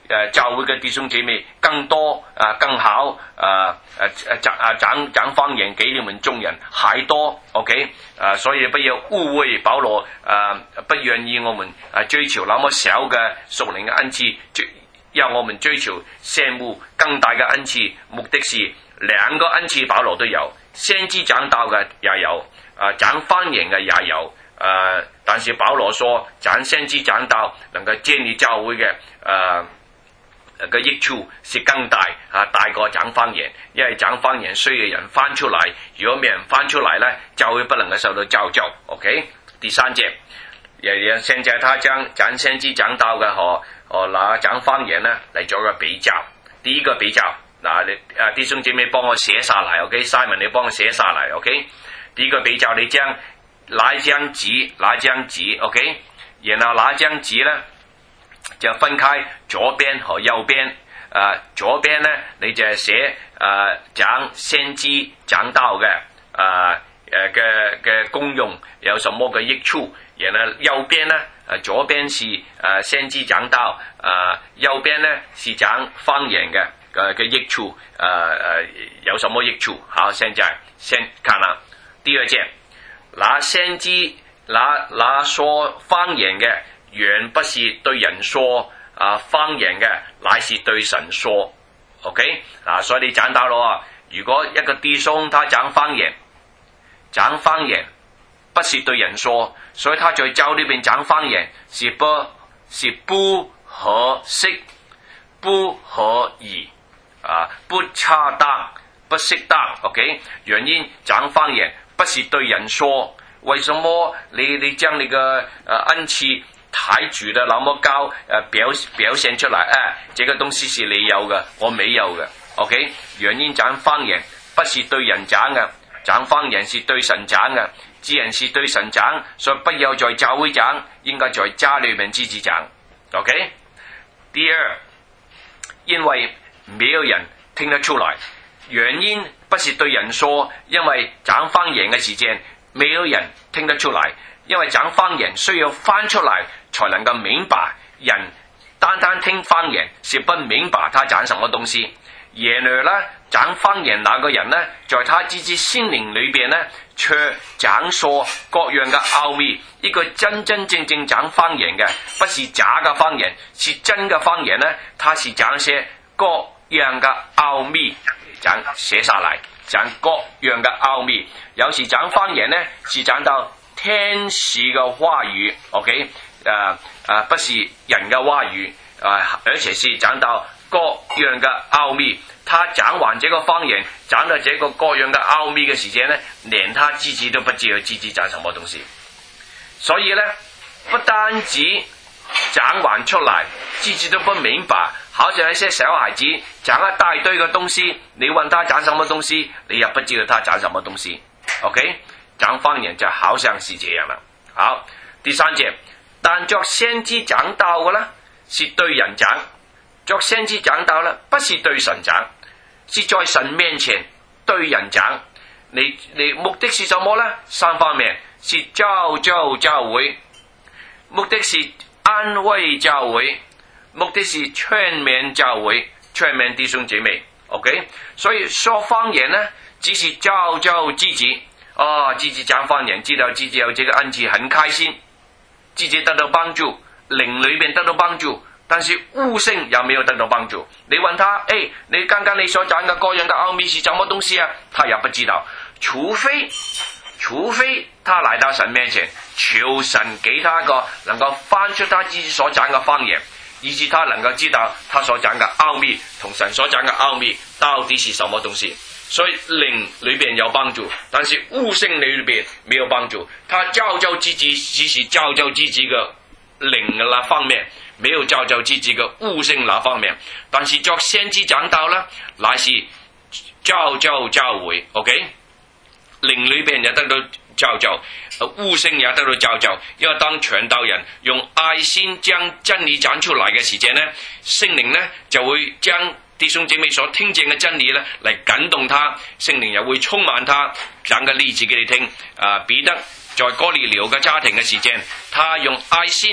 誒教會嘅弟兄姐妹更多啊，更好啊誒誒講啊講講方言給你們眾人還多 ，OK 啊，所以不要誤會保羅啊，不願意我們啊追求那麼小嘅屬靈嘅恩賜，要我們追求羨慕更大嘅恩賜，目的是兩個恩賜保羅都有，先知講道嘅也有，啊講方言嘅也有。呃，但是保羅說講先知講道能夠建立教會嘅呃個益處是更大啊，大過講方言，因為講方言需要人翻出嚟，如果沒人翻出嚟呢，教會不能夠受到造就。OK， 第三節，也也現在他將講先知講道嘅和和拿講方言呢嚟做個比較。第一個比較，嗱你啊弟兄姐妹幫我寫下嚟 ，OK，Simon 你幫我寫下嚟 ，OK， 第一個比較你將。拿一張紙，拿一張紙 ，OK， 然後拿一張紙呢，就分開左邊和右邊。啊、呃，左邊呢，你就寫啊講先知講道嘅啊誒嘅嘅功用有什麼嘅益處，然後右邊呢，啊左邊是啊先知講道，啊右邊呢是講方言嘅嘅嘅益處，啊啊有什麼益處？好，現在先看啦，第二節。那先知那那說方言嘅，原不是對人說啊方言嘅，乃是對神說。OK， 啊，所以你講到咯，如果一個弟兄他講方言，講方言不是對人說，所以他在教裏邊講方言是不，是不合適、不可以啊，不恰當、不適當。OK， 原因講方言。不是對人說，為什麼你你將你個呃恩賜抬舉得那麼高，呃表表現出來？哎，這個東西是你有嘅，我沒有嘅。OK， 原因講方言不是對人講嘅，講方言是對神講嘅。既然是對神講，所以不要在教會講，應該在家裏面自己講。OK， 第二，因為沒有人聽得出來。原因不是對人說，因為講方言嘅時間沒有人聽得出來，因為講方言需要翻出來才能夠明白，人單單聽方言是不明白他講什麼東西。然而呢，講方言那個人呢，在他自己心靈裏邊呢，卻講說各樣嘅奧秘。一個真真正正講方言嘅，不是假嘅方言，是真嘅方言呢，他是講些各樣嘅奧秘。講寫下來，講各樣嘅奧秘。有時講方言呢，是講到天使嘅話語 ，OK， 誒、呃、誒、呃，不是人嘅話語，誒、呃，而且是講到各樣嘅奧秘。他講完這個方言，講到這個各樣嘅奧秘嘅時間呢，連他自己都不知道自己講什麼東西。所以呢，不單止講完出來，自己都不明白。好像一些小孩子講一大堆嘅東西，你問他講什麼東西，你也不知道他講什麼東西。OK， 講方言就好像是這樣啦。好，第三節，但作先知講道嘅呢，是對人講；作先知講道呢，不是對神講，是在神面前對人講。你你目的是什麼呢？三方面，是造就教會，目的是安慰教會。目的是勸勉教會，勸勉弟兄姐妹 ，OK。所以說方言呢，只是造就自己，哦，自己講方言，知道自己有這個恩賜，很開心，自己得到幫助，靈裏面得到幫助，但是悟性有沒有得到幫助？你問他，誒、哎，你剛剛你所講嘅各樣嘅奧秘是什麼東西啊？他也不知道，除非除非他來到神面前，求神給他個能夠翻出他自己所講嘅方言。以致他能夠知道他所講嘅奧秘同神所講嘅奧秘到底是什麼東西。所以靈裏邊有幫助，但是悟性裏邊沒有幫助。他造就自己只是造就自己嘅靈嘅那方面，沒有造就自己嘅悟性那方面。但是作先知講道呢，乃是造就教會 ，OK， 靈裏邊也得到造就，悟性也得到造就。因為當傳道人用愛心將真理講出來嘅時間呢，聖靈呢就會將弟兄姐妹所聽見嘅真理呢嚟感動他，聖靈又會充滿他。講個例子給你聽，啊，彼得在哥尼流嘅家庭嘅時間，他用愛心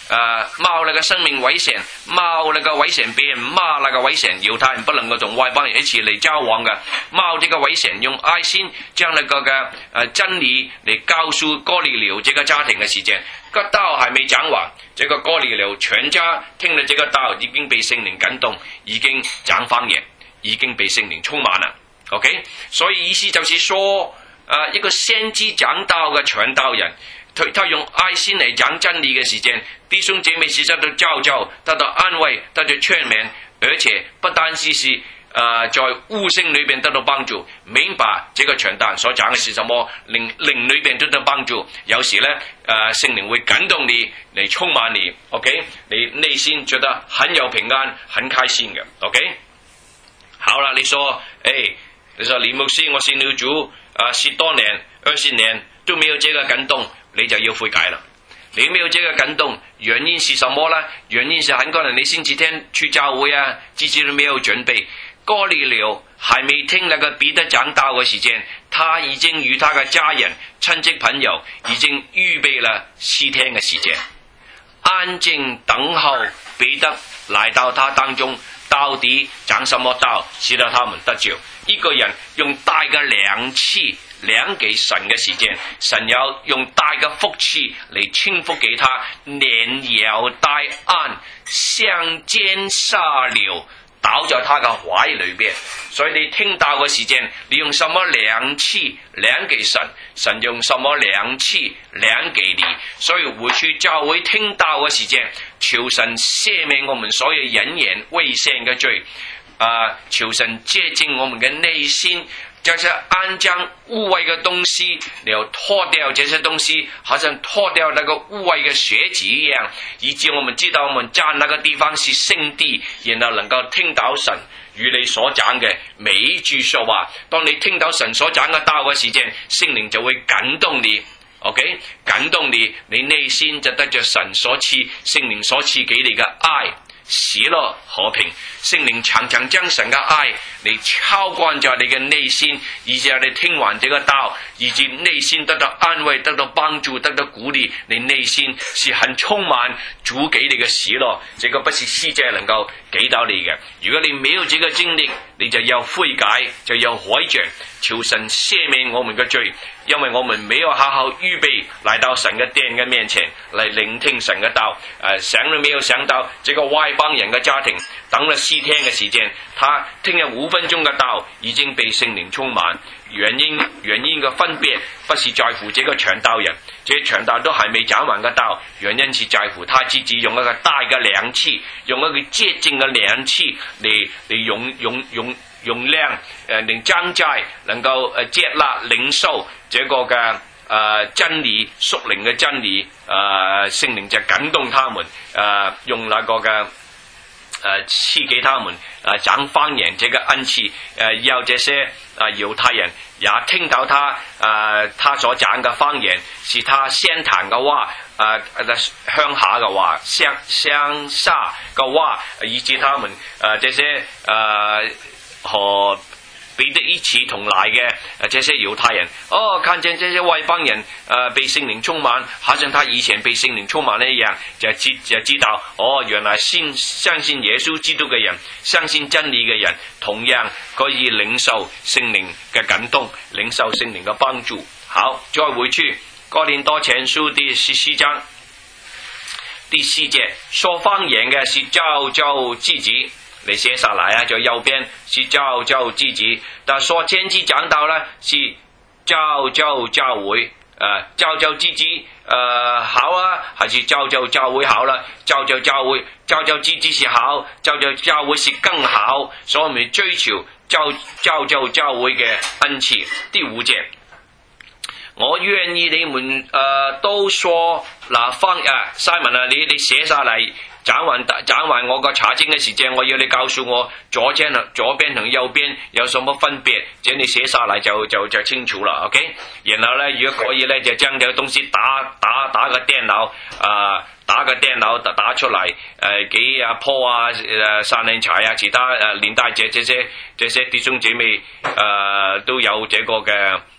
呃，冒那個生命危險，冒那個危險別人罵那個危險，猶太人不能夠同外邦人一起嚟交往嘅，冒這個危險，用愛心將那個嘅呃真理嚟告訴哥尼流這個家庭嘅事情。個道還沒講完，這個哥尼流全家聽了這個道，已經被聖靈感動，已經講方言，已經被聖靈充滿了。OK， 所以意思就是說，呃，一個先知講道嘅傳道人。他用愛心嚟講真理嘅時間，弟兄姐妹是得到教教，得到安慰，得到勸勉，而且不單是是呃在悟性裏邊得到幫助，明白這個傳道人所講嘅是什麼，靈靈裏邊得到幫助。有時咧，呃聖靈會感動你嚟充滿你 ，OK， 你內心覺得很有平安，很開心嘅 ，OK。好啦，你說，誒，你說李牧師，我信了主啊十多年、二十年都沒有這個感動。你就要悔改了。你沒有這個感動，原因是什麼呢？原因是很可能你星期天去教會啊，自己都沒有準備。哥尼流還沒聽那個彼得講道嘅時間，他已經與他嘅家人、親戚朋友已經預備了四天嘅時間，安靜等候彼得來到他當中，到底講什麼道，使得他們得救。一個人用大嘅量器量給神嘅時間，神要用大嘅福氣嚟傾覆給他，連搖帶按，像尖沙流倒在他嘅懷裏邊。所以你聽到嘅時間，你用什麼量器量給神，神用什麼量器量給你。所以回去教會聽到嘅時間，求神赦免我們所有隱言未成嘅罪。啊！求神接近我們的內心，就是安將污穢的東西，你要脫掉這些東西，好像脫掉那個污穢的血跡一樣，以致我們知道我們站那個地方是聖地，然後能夠聽到神與你所講嘅每一句說話。當你聽到神所講嘅道嘅時間，聖靈就會感動你 ，OK， 感動你，你內心就得着神所賜、聖靈所賜給你嘅愛。喜樂和平，聖靈常常將神嘅愛你澆灌在你嘅內心，以至你聽完這個道，以至內心得到安慰，得到幫助，得到鼓勵，你內心是很充滿主給你嘅喜樂。這個不是世界能夠給到你嘅。如果你沒有這個經歷，你就要悔改，就要改正，求神赦免我們嘅罪，因為我們沒有好好預備來到神嘅殿嘅面前嚟聆聽神嘅道。誒、呃，想都沒有想到，這個外邦人嘅家庭等了四天嘅時間，他聽了五分鐘嘅道已經被聖靈充滿。原因原因嘅分別不是在乎這個傳道人，這傳道都還沒講完嘅道，原因是在乎他自己用一個大嘅量器，用一個潔淨嘅量器嚟嚟用用用用量誒，令將在能夠誒接納領受這個嘅誒、呃、真理屬靈嘅真理，誒聖靈就感動他們，誒、呃、用那個嘅。呃，賜給他們呃講方言這個恩賜，呃，要這些呃猶太人也聽到他呃他所講嘅方言是他先談嘅話，呃鄉下嘅話，鄉鄉下嘅話，以致他們呃這些呃和彼得一起同來嘅這些猶太人，哦，看見這些外邦人，呃，被聖靈充滿，好像他以前被聖靈充滿了一樣，就知就知道，哦，原來信相信耶穌基督嘅人，相信真理嘅人，同樣可以領受聖靈嘅感動，領受聖靈嘅幫助。好，再回去哥林多前書第十四章第四節，說方言嘅是造就自己。你寫下來啊，就右邊是造就自己，但說先知講道呢是造就教會，呃，造就自己，呃，好啊，還是造就教會好了？造就教會，造就自己是好，造就教會是更好，所以我們追求造造就教會嘅恩賜。第五節，我願意你們呃都說那方啊 Simon 啊，你你寫下嚟。講完講完我個查經嘅時間，我要你告訴我左邊同左邊同右邊有什麼分別，即係你寫下嚟就就就清楚啦 ，OK？ 然後咧，如果可以咧，就將這個東西打打打個電腦啊，打個電腦打打出嚟，誒、呃，給阿坡啊、誒三靈柴啊、其他誒連帶者這些這些弟兄姐妹誒、呃、都有這個嘅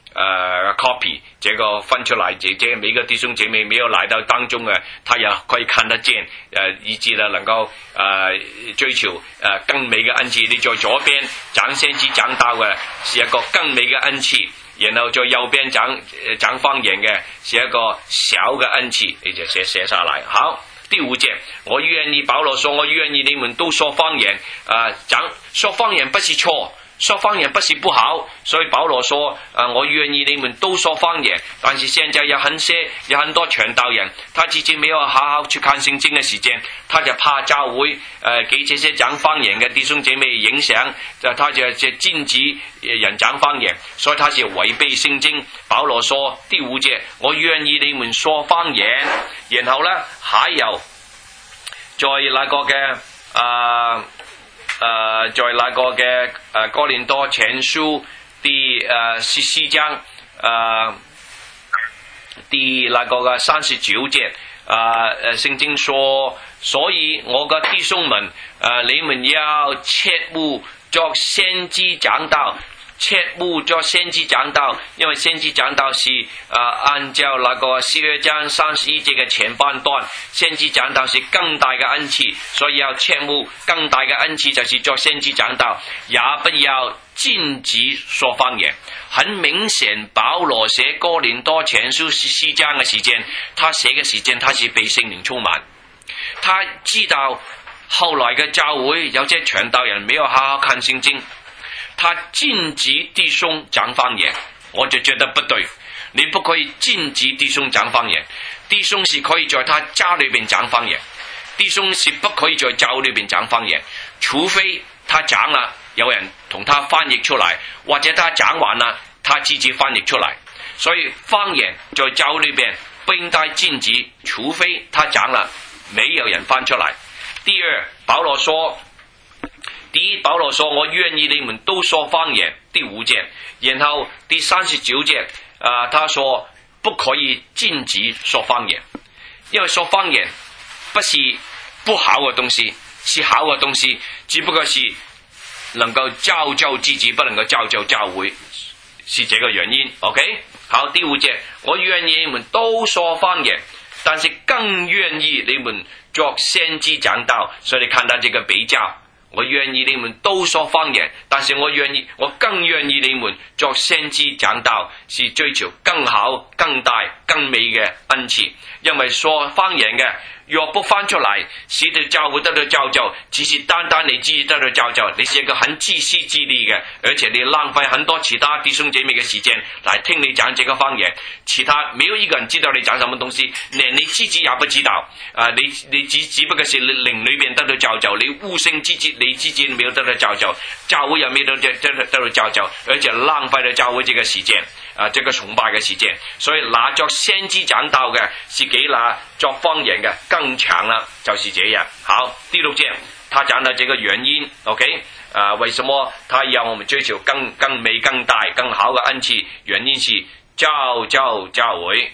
呃 copy 這個分出來，姐姐每個弟兄姐妹沒有來到當中嘅，他也可以看得見，呃以致呢能夠呃追求呃更美嘅恩賜。你在左邊講先知講道嘅是一個更美嘅恩賜，然後在右邊講講方言嘅是一個小嘅恩賜，你就寫寫下來。好，第五節，我願意保羅說，我願意你們都說方言，呃講說方言不是錯。說方言不是不好，所以保羅說：啊，我願意你們都說方言。但是現在有很些有很多傳道人，他自己沒有好好去看聖經嘅時間，他就怕教會誒給這些講方言嘅弟兄姐妹影響，就他就就禁止人講方言，所以他是違背聖經。保羅說第五節：我願意你們說方言。然後呢，還有在那個嘅啊。誒、呃，在那個嘅誒哥林多前書第誒十四章誒第那個嘅三十九節，誒誒聖經說，所以我嘅弟兄們，誒、呃、你們要切勿作先知講道。切勿作先知講道，因為先知講道是啊、呃、按照那個十二章三十一節嘅前半段，先知講道是更大嘅恩賜，所以要切勿更大嘅恩賜就是作先知講道，也不要禁止說方言。很明顯，保羅寫哥林多前書十四章嘅時間，他寫嘅時間他是被聖靈充滿，他知道後來嘅教會有些傳道人沒有好好看聖經。他禁止弟兄講方言，我就覺得不對。你不可以禁止弟兄講方言，弟兄是可以在他家裏邊講方言，弟兄是不可以在教裏邊講方言，除非他講了，有人同他翻譯出來，或者他講完了，他自己翻譯出來。所以方言在教裏邊不應該禁止，除非他講了，沒有人翻出來。第二，保羅說。第一，保羅說我願意你們都說方言，第五節。然後第三十九節，啊、呃，他說不可以禁止說方言，因為說方言不是不好嘅東西，是好嘅東西，只不過是能夠造就自己，不能夠造就教會，是這個原因。OK，好，第五節，我願意你們都說方言，但是更願意你們作先知講道。所以你看到這個比較。我願意你們都說方言，但是我願意，我更願意你們作先知講道，是追求更好、更大、更美嘅恩賜。因為說方言嘅，若不翻出來，使到教會得到造就，只是單單你自己得到造就，你是一個很自私自利嘅，而且你浪費很多其他弟兄姐妹嘅時間來聽你講這個方言，其他沒有一個人知道你講什麼東西，連你自己也不知道。啊、呃，你你只只不過是靈裏面得到造就，你悟性自己你自己沒有得到造就，教會又沒有得得得到造就，而且浪費了教會這個時間，啊、呃，這個崇拜嘅時間。所以拿作先知講道嘅，是比拿作方言嘅更強啦，就是這樣。好，第六節，他講到這個原因 ，OK， 啊、呃，為什麼他要我們追求更更美、更大、更好嘅恩賜？原因是造就教會，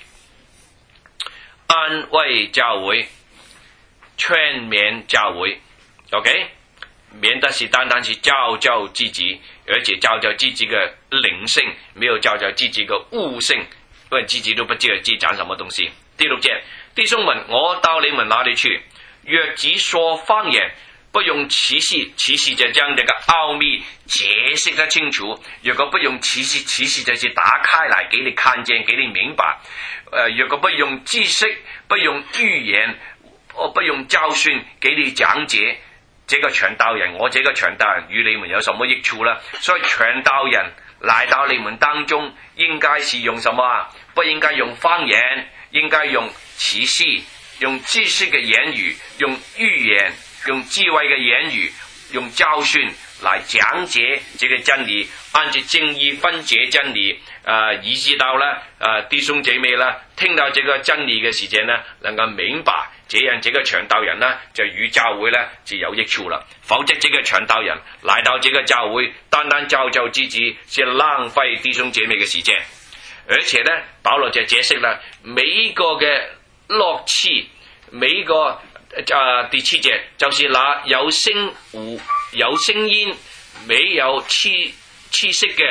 安慰教會，勸勉教會 ，OK， 免得是單單是造就自己，而且造就自己嘅靈性，沒有造就自己嘅悟性，因為自己都不知道自己講什麼東西。第六節，弟兄們，我到你們那裏去，若只說方言，不用啟示，啟示就將這個奧秘解釋得清楚。如果不用啟示，啟示就是打開來給你看見，給你明白。呃，如果不用知識，不用預言，我不用教訓給你講解，這個傳道人，我這個傳道人與你們有什麼益處呢？所以傳道人來到你們當中，應該是用什麼啊？不應該用方言，應該用啟示，用知識嘅言語，用預言，用智慧嘅言語，用教訓來講解這個真理，按照正義分解真理，啊、呃，以致到呢，啊、呃，弟兄姐妹啦，聽到這個真理嘅時間呢，能夠明白，這樣這個傳道人呢，就與教會呢就有益處啦。否則，這個傳道人來到這個教會，單單造就自己，是浪費弟兄姐妹嘅時間。而且呢，保羅就解釋啦，每一個嘅樂器，每一個啊、呃、第七節，就是那有聲無有聲音，沒有氣氣息嘅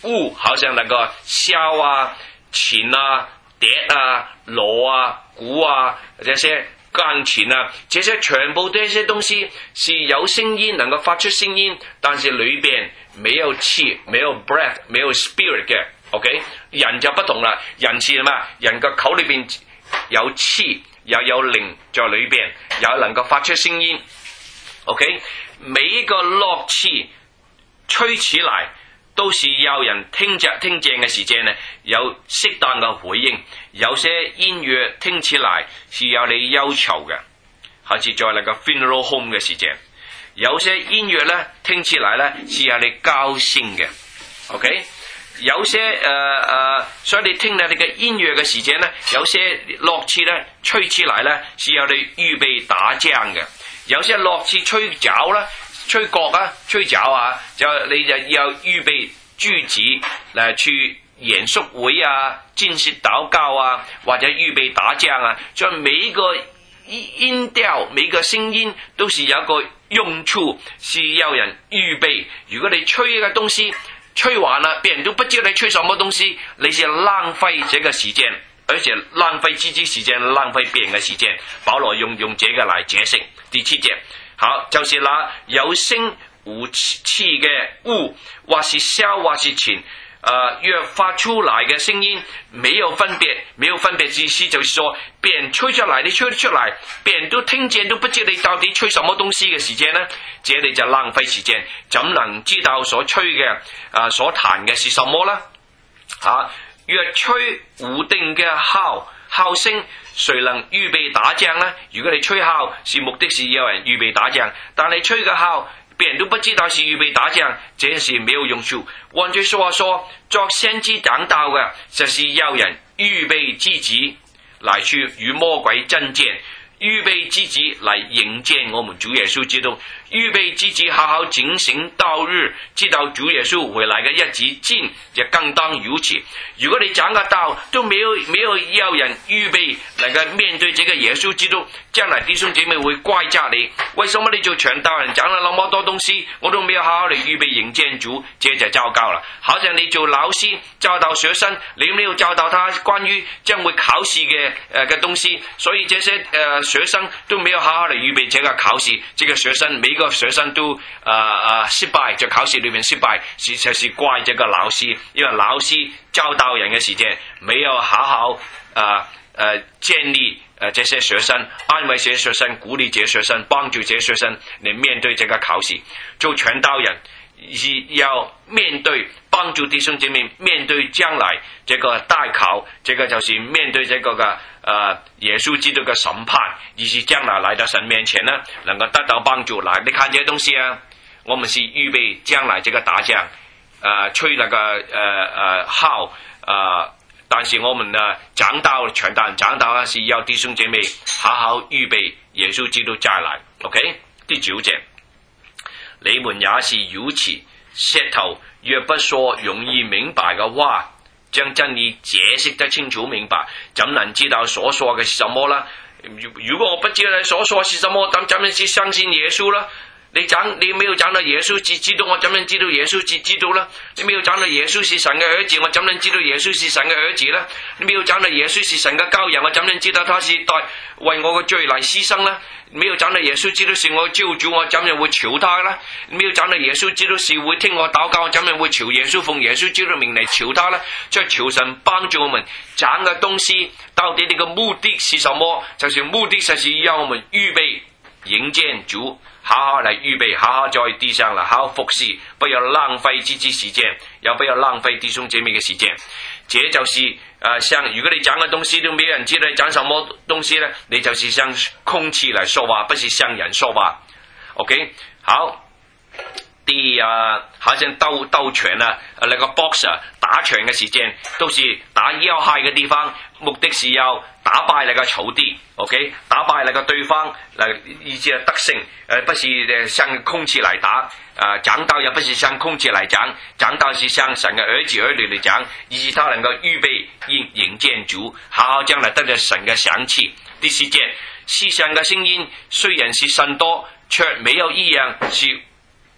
物，好像那个箫啊、琴啊、笛啊、锣啊、鼓啊这些。鋼琴啊，這些全部這些東西是有聲音，能夠發出聲音，但是裏邊沒有氣、沒有 breath、沒有 spirit 嘅。OK， 人就不同啦，人是咩？人個口裏邊有氣，又有靈在裏邊，又能夠發出聲音。OK， 每一個樂器吹起來，都是有人聽着聽見嘅時間呢，有適當嘅回應。有些音樂聽起來是有你要求嘅，好似在那個 funeral home 嘅時間。有些音樂呢聽起來呢是有你高興嘅 ，OK？ 有些誒誒、呃呃，所以你聽到你嘅音樂嘅時間呢，有些樂器呢吹起來呢是有你預備打仗嘅，有些樂器吹角啦。吹角啊，吹角啊，就你就要預備句子嚟去嚴肅會啊、正式禱告啊，或者預備打仗啊。所以每一個音調、每個聲音都是有一個用處，是有人預備。如果你吹一個東西，吹完啦，別人都不知道你吹什麼東西，你是浪費這個時間，而且浪費自己時間，浪費別人嘅時間。保羅用用這個嚟解釋第七節。好，就是那有聲無氣嘅物，或是簫，或是琴，呃，若發出來嘅聲音沒有分別，沒有分別意思就是說，別人吹出來，你吹得出來，別人都聽見都不知你到底吹什麼東西嘅時間呢？這你就浪費時間，怎能知道所吹嘅啊、呃、所彈嘅是什麼呢？啊，若吹無定嘅號號聲。誰能預備打仗呢？如果你吹號是目的是有人預備打仗，但你吹個號，別人都不知道是預備打仗，這是沒有用處。換句說話說，作先知講道嘅，就是有人預備自己來去與魔鬼爭戰，預備自己來迎接我們主耶穌基督，預備自己好好警醒到日，知道主耶穌回來嘅日子近，就更當如此。如果你講個道都沒有沒有有人預備能夠面對這個耶穌基督，將來弟兄姐妹會怪責你，為什麼你做傳道人講了那麼多東西，我都沒有好好地預備迎接主，這就糟糕了。好像你做老師教導學生，你沒有教導他關於將會考試嘅誒嘅東西，所以這些誒、呃、學生都沒有好好地預備這個考試，這個學生每個學生都誒誒、呃、失敗，在考試裏面失敗，實際是怪這個老師，因為老師教導人嘅時間沒有好好誒誒、呃呃、建立誒這些學生，安慰這些學生，鼓勵這些學生，幫助這些學生嚟面對這個考試。做傳道人是要面對幫助弟兄姐妹面對將來這個大考，這個就是面對這個嘅誒、呃、耶穌基督嘅審判，以是將來來到神面前呢，能夠得到幫助。來，你看這些東西啊，我們是預備將來這個打仗，誒、呃、吹那個誒誒號，誒、呃，但是我們呢講道傳道人講道啊，是要弟兄姐妹好好預備耶穌基督再來。OK， 第九節，你們也是如此，舌頭若不說容易明白嘅話，將真理解釋得清楚明白，怎能知道所說嘅是什麼呢？如果我不知道你所說是什麼，咁怎麼去相信耶穌呢？你講你沒有講到耶穌是基督，我怎能知道耶穌是基督呢？你沒有講到耶穌是神嘅兒子，我怎能知道耶穌是神嘅兒子呢？你沒有講到耶穌是神嘅羔羊，我怎能知道他是代為我嘅罪嚟犧牲呢？你沒有講到耶穌基督是我救主，我怎樣會求他呢？你沒有講到耶穌基督是會聽我禱告，我怎樣會求耶穌奉耶穌基督名嚟求他呢？即係求神幫助我們講嘅東西，到底呢個目的是什麼？就是目的就是要我們預備迎接主。好好嚟預備，好好在地上啦，好好服侍，不要浪費自己時間，也不要浪費弟兄姐妹嘅時間。這就是誒、呃，像如果你講嘅東西都沒有人知道你講什麼東西呢，你就是向空氣嚟說話，不是向人說話。OK， 好，第啊，好像鬥鬥拳啊，那個 boxer 打拳嘅時間，都是打要害嘅地方，目的是要打敗那個仇敵 ，OK， 打敗那個對方，嚟以致得勝，誒，不是向空氣嚟打，啊，講道也不是向空氣嚟講，講道是向神嘅兒子兒女嚟講，以致他能夠預備迎迎接主，好好將來得到神嘅賞賜。第四節，世上嘅聲音雖然是甚多，卻沒有一樣是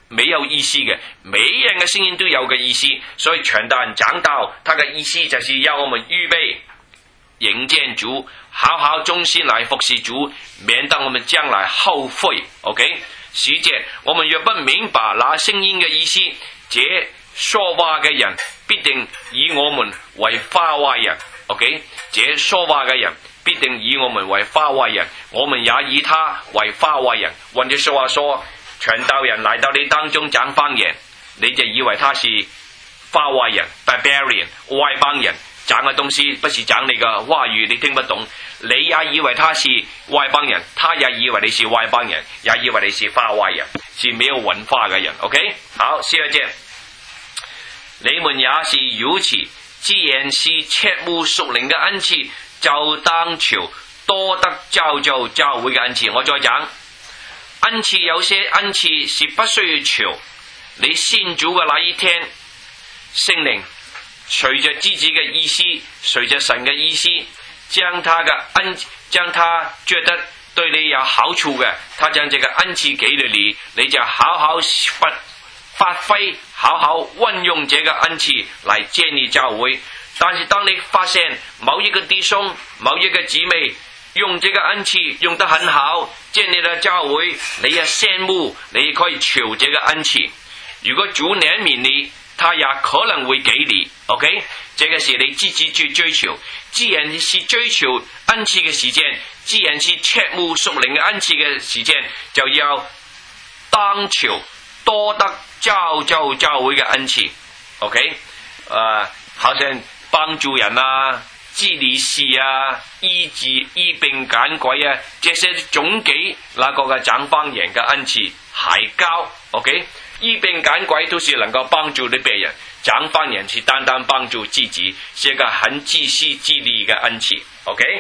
没有意思嘅，每人嘅聲音都有嘅意思。所以傳道人講道，他嘅意思就是要我們預備迎見主，好好忠心來服侍主，免得我們將來後悔。OK， 十節，我們若不明白那聲音嘅意思，這說話嘅人必定以我們為化壞人。OK， 這說話嘅人必定以我們為化壞人，我們也以他為化壞人。換句說話說，傳道人來到你當中講方言，你就以為他是化壞人 barbarian 外邦人，講嘅東西不是講你嘅話語，你聽不懂，你也以為他是外邦人，他也以為你是外邦人，也以為你是化壞人，是沒有文化嘅人。 OK， 好，十二節，你們也是如此，既然是切慕屬靈嘅恩賜，就當求多得造就教會嘅恩賜。我再講，恩賜有些恩賜是不需要求，你信主嘅那一天，聖靈隨着自己嘅意思，隨着神嘅意思，將他嘅恩，將他覺得對你有好處嘅，他將這個恩賜給了你，你就好好發發揮，好好運用這個恩賜來建立教會。但是當你發現某一個弟兄、某一個姊妹用這個恩賜用得很好，建立了教會，你也羨慕，你可以求這個恩賜。如果主憐憫你，他也可能會給你。 OK， 這個是你自己去追求。既然是追求恩賜嘅時間，既然是切慕屬靈嘅恩賜嘅時間，就要當求多得造就教會嘅恩賜。 OK， 呃，好像幫助人啊、治理事啊、醫治醫病趕鬼啊，這些總比那個嘅講方言嘅恩賜還高。 OK， 醫病趕鬼都是能夠幫助你別人，講方言是單單幫助自己，是一個很自私自利嘅恩賜。 OK，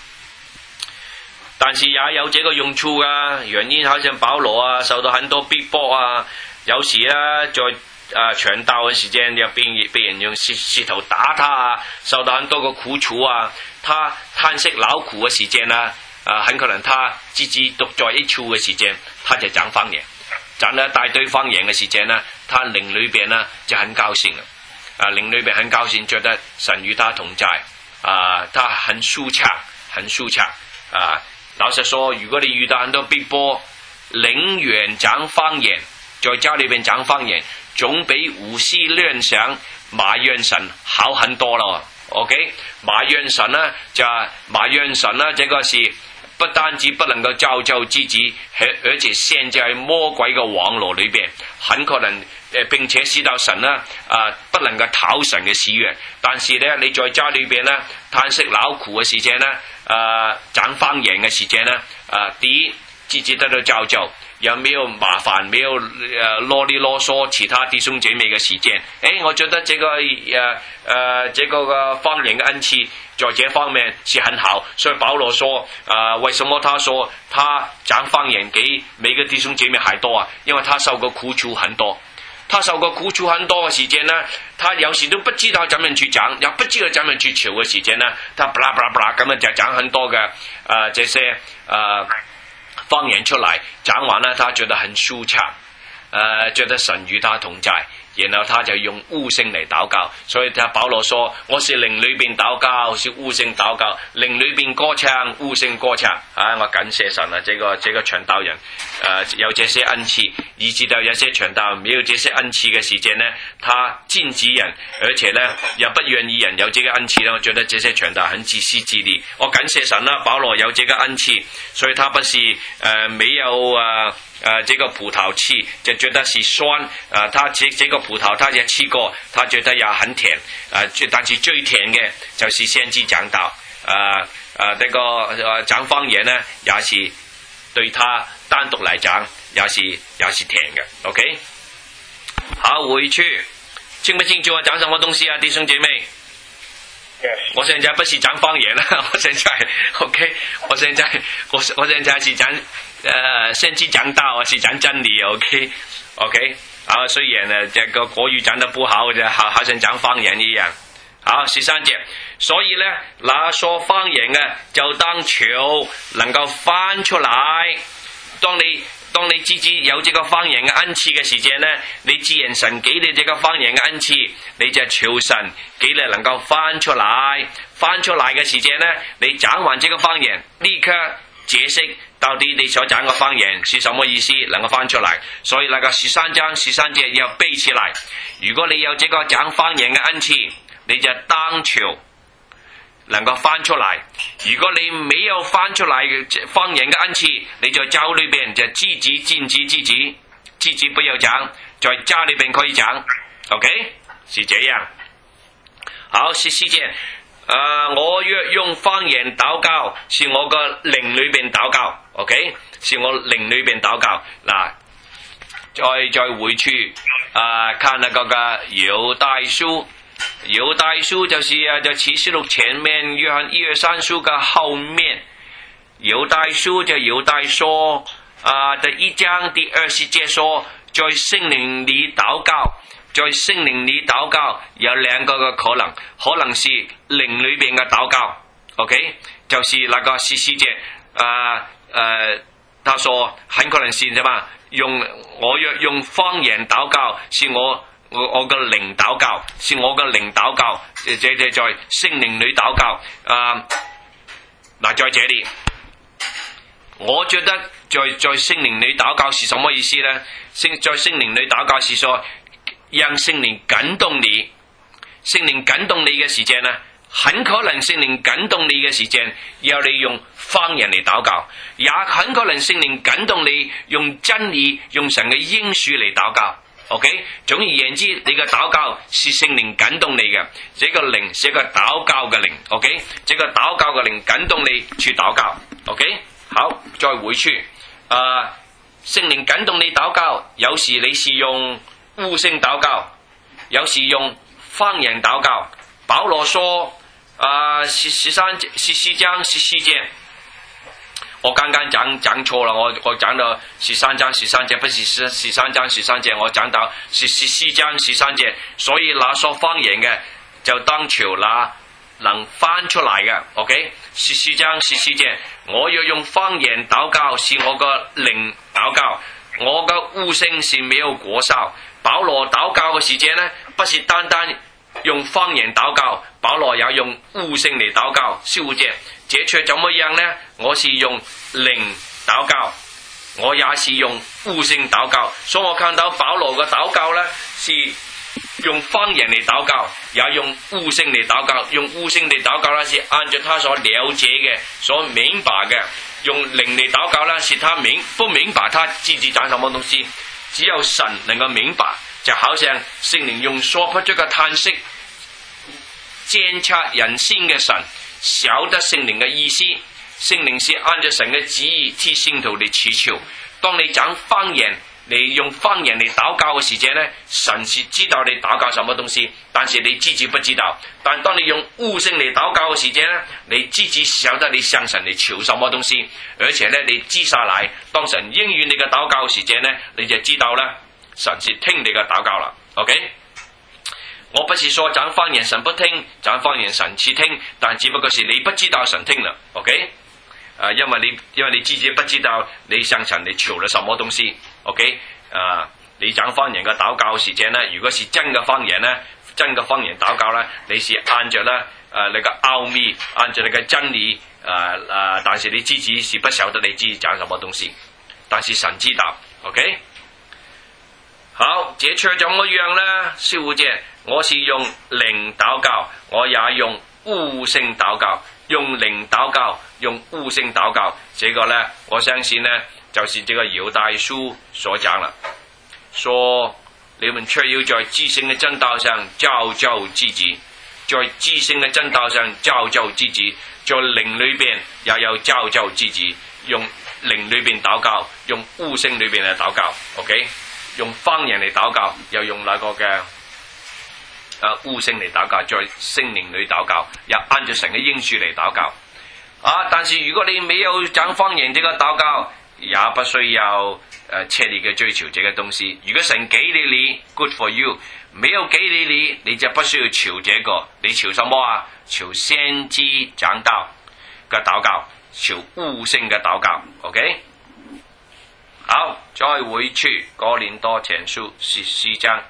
但是也有這個用處啊，原因好像保羅啊，受到很多逼迫啊，有時啊在啊傳道嘅時間又被被人用舌舌頭打他啊，受到很多個苦楚啊，他嘆息勞苦嘅時間啊，啊很可能他自己獨在一處嘅時間，他就講方言，講了大堆方言嘅時間呢，他靈裏邊呢就很高興啊，啊靈裏邊很高興，覺得神與他同在，啊他很舒暢，很舒暢啊。老實說，如果你遇到很多逼迫，寧願講方言，在家裏邊講方言，總比胡思亂想埋怨神好很多咯。 OK， 埋怨神呢就埋怨神呢，這個是不單止不能夠造就自己，而且陷在魔鬼嘅網絡裏邊，很可能誒並且使到神呢啊不能夠討神嘅喜悅。但是呢，你在家裏邊呢嘆息勞苦嘅時間呢，啊講方言嘅時間呢，啊第一自己得到造就，有沒有麻煩，沒有呃囉里囉嗦其他弟兄姐妹嘅時間。誒，我覺得這個誒誒這個個方言嘅恩賜在這方面是很好，所以保羅說啊、呃，為什麼他說他講方言給每個弟兄姐妹還多啊？因為他受過苦楚很多，他受過苦楚很多嘅時間呢，他有時都不知道怎樣去講，也不知道怎樣去求嘅時間呢，他巴拉巴拉巴拉咁樣就講很多嘅啊、呃、這些啊。呃方言出來講完了，他覺得很舒暢，呃，覺得神與他同在，然後他就用悟性嚟禱告。所以他保羅說：我是靈裏邊禱告，是悟性禱告，靈裏邊歌唱，悟性歌唱。啊，我感謝神啊！這個這個傳道人，呃，有這些恩賜，以至到有些傳道沒有這些恩賜嘅時間呢，他禁止人，而且呢也不願意人有這個恩賜呢。我覺得這些傳道很自私自利。我感謝神啦，保羅有這個恩賜，所以他不是呃沒有啊。呃，這個葡萄吃就覺得是酸，啊、呃，他這這個葡萄他也吃過，他覺得也很甜，啊、呃，但是最甜嘅就是先知講道，啊、呃、啊，這個呃講方言呢，也是對他單獨來講，也是也是甜嘅 ，OK。好，回去清不清楚啊？講什麼東西啊，弟兄姐妹？
Yes.
我現在不是講方言啦，我現在 OK， 我現在我我現在是講呃先知講道，我是講真理 ，OK OK。啊，雖然呢這個國語講得不好，就好好像講方言一樣。好，十三節，所以呢，那說方言嘅就當求能夠翻出來。當你當你自己有這個方言嘅恩賜嘅時間呢，你自然神給你這個方言嘅恩賜，你就求神給你能夠翻出來，翻出來嘅時間呢，你講完這個方言，立刻解釋到底你所講嘅方言是什麼意思，能夠翻出來。所以那個十三章十三節要背起來。如果你有這個講方言嘅恩賜，你就當求能夠翻出來。如果你沒有翻出來嘅方言嘅恩賜，你在教裏邊就自己禁止自己，自己不要講，在家裏邊可以講。OK， 是這樣。好，十四節。呃、我若用方言禱告，是我個靈裏邊禱告 ，OK， 是我靈裏邊禱告。嗱，再再回去啊、呃，看那個嘅猶大書，猶大書就是啊，就啟示錄前面約翰一二三書嘅後面，猶大書就猶大說啊，第一章第二十節說，在聖靈裏禱告。在聖靈裏禱告有兩個嘅可能，可能是靈裏邊嘅禱告 ，OK， 就是那個十四節，啊誒，他說很可能是什麼？用我若用方言禱告，是我我我嘅靈禱告，是我嘅靈禱告，這這在聖靈裏禱告。啊，嗱，在這裏，我覺得在在聖靈裏禱告是什麼意思呢？聖在聖靈裏禱告是說，讓聖靈感動你，聖靈感動你嘅時間呢，很可能聖靈感動你嘅時間，要你用方言嚟禱告，也很可能聖靈感動你用真理、用神嘅應許嚟禱告。OK， 總而言之，你嘅禱告是聖靈感動你嘅，這個靈是一個禱告嘅靈。OK， 這個禱告嘅靈感動你去禱告。OK， 好，再回去，啊、呃，聖靈感動你禱告，有時你是用悟性禱告，有時用方言禱告。保羅說：啊，十十三十四章十四節，我剛剛講講錯了，我我講到十三章十三節，不是十十三章十三節，我講到是十四章十三節。所以那說方言嘅就當求那能翻出來嘅。OK， 十四章十四節，我要用方言禱告，是我個靈禱告，我個悟性是沒有果效。保羅禱告嘅時間呢，不是單單用方言禱告，保羅也用悟性嚟禱告。十五節，這卻怎麼樣呢？我是用靈禱告，我也是用悟性禱告。所以我看到保羅嘅禱告呢，是用方言嚟禱告，也用悟性嚟禱告。用悟性嚟禱告呢，是按照他所了解嘅、所明白嘅；用靈嚟禱告呢，是他明不明白他自己講什麼東西。只有神能夠明白，就好像聖靈用說不出嘅嘆息，監察人心嘅神曉得聖靈嘅意思。聖靈是按照神嘅旨意替聖徒嚟祈求。當你講方言，你用方言嚟禱告嘅時間呢，神是知道你禱告什麼東西，但是你自己不知道。但當你用悟性嚟禱告嘅時間呢，你自己曉得你向神嚟求什麼東西，而且呢，你記下來，當神應允你嘅禱告嘅時間呢，你就知道啦，神是聽你嘅禱告啦。OK， 我不是說講方言神不聽，講方言神是聽，但只不過是你不知道神聽啦。OK， 啊，因為你因為你自己不知道你向神你求了什麼東西。OK， 啊，你講方言嘅禱告時間呢，如果是真嘅方言呢，真嘅方言禱告呢，你是按着呢誒你個奧秘，按着你嘅真理，誒、啊、誒、啊，但是你自己是不曉得你自己講什麼東西，但是神知道。OK， 好，這卻怎麼樣呢？十五節，我是用靈禱告，我也用悟性禱告，用靈禱告，用悟性禱告，這個呢，我相信呢。就是這個猶大書所講了，說你們卻要在知性嘅真道上造就自己，在知性嘅真道上造就自己，在靈裏邊也有造就自己，用靈裏邊禱告，用悟性裏邊嚟禱告 ，OK， 用方言嚟禱告，又用那個嘅啊悟性嚟禱告，在聖靈裏禱告，又按照神嘅應許嚟禱告。啊，但是如果你沒有講方言這個禱告，也不需要誒切力嘅追求這個東西。如果神給你你 good for you， 沒有給你你，你就不需要求這個。你求什麼啊？求先知講道嘅禱告，求悟性嘅禱告。OK， 好，再回去哥林多前书十四章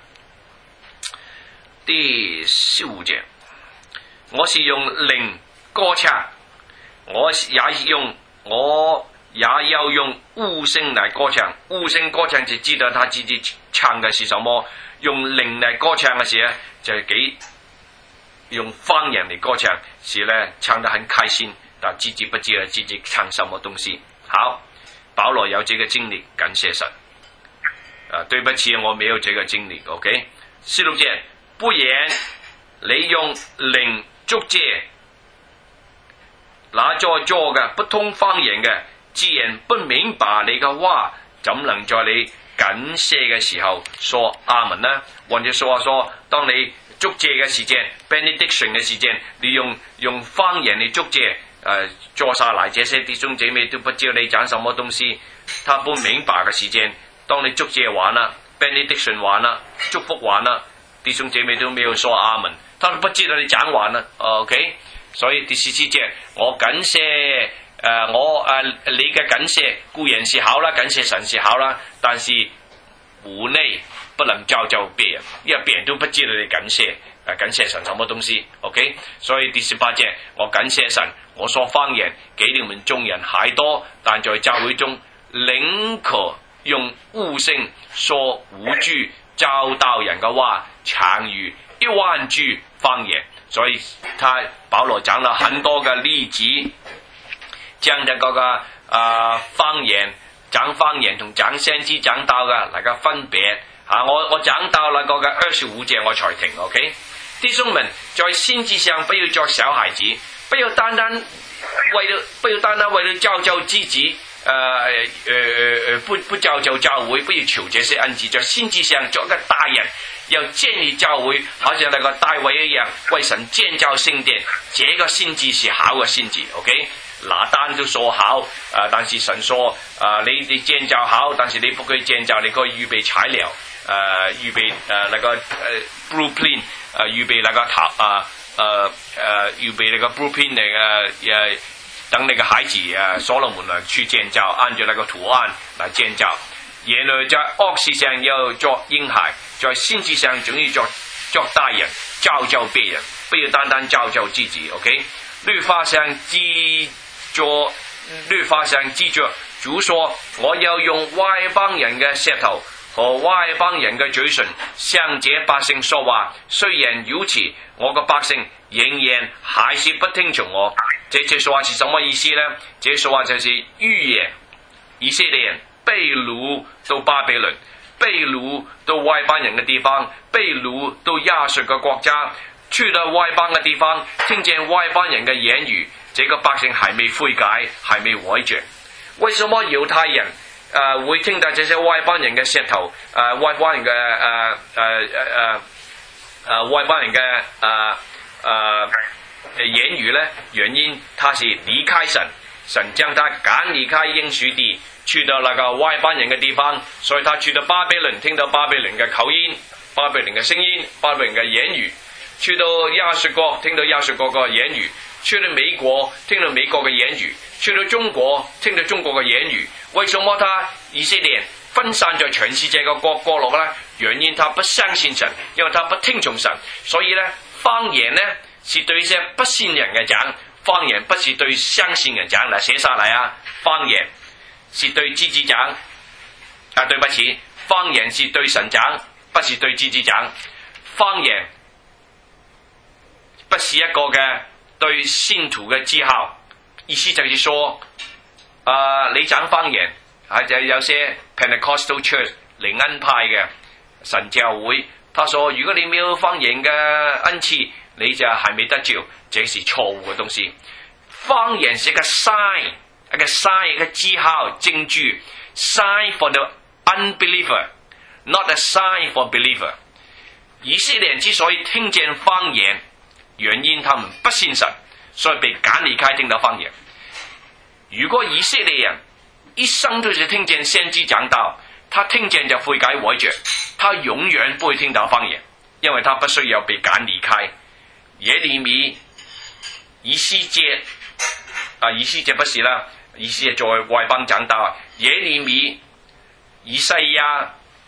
第十五节，我是用靈歌唱，我也用我也要用悟聲嚟歌唱。悟聲歌唱就知道他自己唱嘅是什麼，用靈嚟歌唱嘅時咧就係幾用方言嚟歌唱，是咧唱得很開心，但自己不知道自己唱什麼東西。好，保羅有這個經歷，感謝神。啊，對不起，我沒有這個經歷。OK， 十六節，不然你用靈祝謝，那在座嘅不通方言嘅，自然不明白你嘅話，怎能在你感謝嘅時候說阿門呢？或者說說，當你祝謝嘅時間 benediction 嘅時間，你用用方言嚟祝謝，誒，坐下來這些弟兄姐妹都不知道你講什麼東西，他不明白嘅時間，當你祝謝完啦 benediction 完啦，祝福完啦，弟兄姐妹都沒有說阿門，他都不知道你講完啦。OK， 所以第十七節，我感謝誒、呃、我誒、呃、你嘅感謝固然是好啦，感謝神是好啦，但是無內不能造就別人，因為別人都不知道你感謝誒感謝神什麼東西。OK， 所以第十八節，我感謝神，我說方言給你們眾人還多，但在教會中寧可用悟聲說五句教導人嘅話，強於一萬句方言。所以他保羅講了很多嘅例子，將這個嘅啊方言講方言同講先知講到嘅那個分別啊，我我講到那個嘅二十五節我才停。 OK， 弟兄們在先知上不要作小孩子，不要單單為了不要單單為了造就自己，誒誒誒不不造就教會，不要求這些恩賜，在先知上做一個大人，要建立教會，好像那個大衛一樣為神建造聖殿，這個先知是好嘅先知。 OK， 拿單都說好，啊、呃，但是神說啊、呃，你你建造好，但是你不可以建造，你可以預備材料，誒、呃，預備誒、呃、那個誒、呃、blueprint， 誒、呃，預備那個塔，啊、呃，誒誒，預備那個 blueprint 嚟嘅誒，等你嘅孩子誒所羅門來去建造，按照那個圖案來建造。原來在惡事上要作嬰孩，在先知上總要作作大人，造就別人，不要單單造就自己。 OK， 律法上記着，律法上記着，主說我要用外邦人嘅舌頭和外邦人嘅嘴唇向這百姓說話，雖然如此，我嘅百姓仍然還是不聽從我。這這說話是什麼意思呢？這說話就是預言以色列人被擄到巴比倫，被擄到外邦人嘅地方，被擄到亞述嘅國家，去到外邦嘅地方，聽見外邦人嘅言語，這個百姓還未悔改，還未改正。為什麼猶太人誒、呃、會聽到這些外邦人嘅舌頭，誒、呃、外邦人嘅誒誒誒誒外邦人嘅誒誒言語呢？原因他是離開神，神將他趕離開應許地，去到那個外邦人嘅地方，所以他去到巴比倫，聽到巴比倫嘅口音、巴比倫嘅聲音、巴比倫嘅言語；去到亞述國，聽到亞述國嘅言語；去到美國，聽到美國嘅言語；去到中國，聽到中國嘅言語。為什麼他以色列分散在全世界嘅各角落呢？原因他不相信神，因為他不聽從神，所以呢，方言呢是對一些不信人嘅講，方言不是對相信人講。嚟寫下來啊，方言是對自己講，啊，對不起，方言是對神講，不是對自己講。方言不是一個嘅對信徒嘅記號，意思就是說，啊、呃，你講方言，係就有些 Pentecostal Church 靈恩派嘅神教會，他說如果你沒有方言嘅恩賜，你就係未得救，這是錯誤嘅東西。方言是一個 sign， 一個 sign， 一個記號證據 ，sign for the unbeliever，not a sign for believer。以色列人之所以聽見方言，原因他們不信神，所以被趕離開聽到方言。如果以色列人一生都是聽見先知講道，他聽見就悔改改正，他永遠不會聽到方言，因為他不需要被趕離開。耶利米、以斯帖啊，以斯帖不是啦，以斯帖在外邦講道。耶利米以賽亞，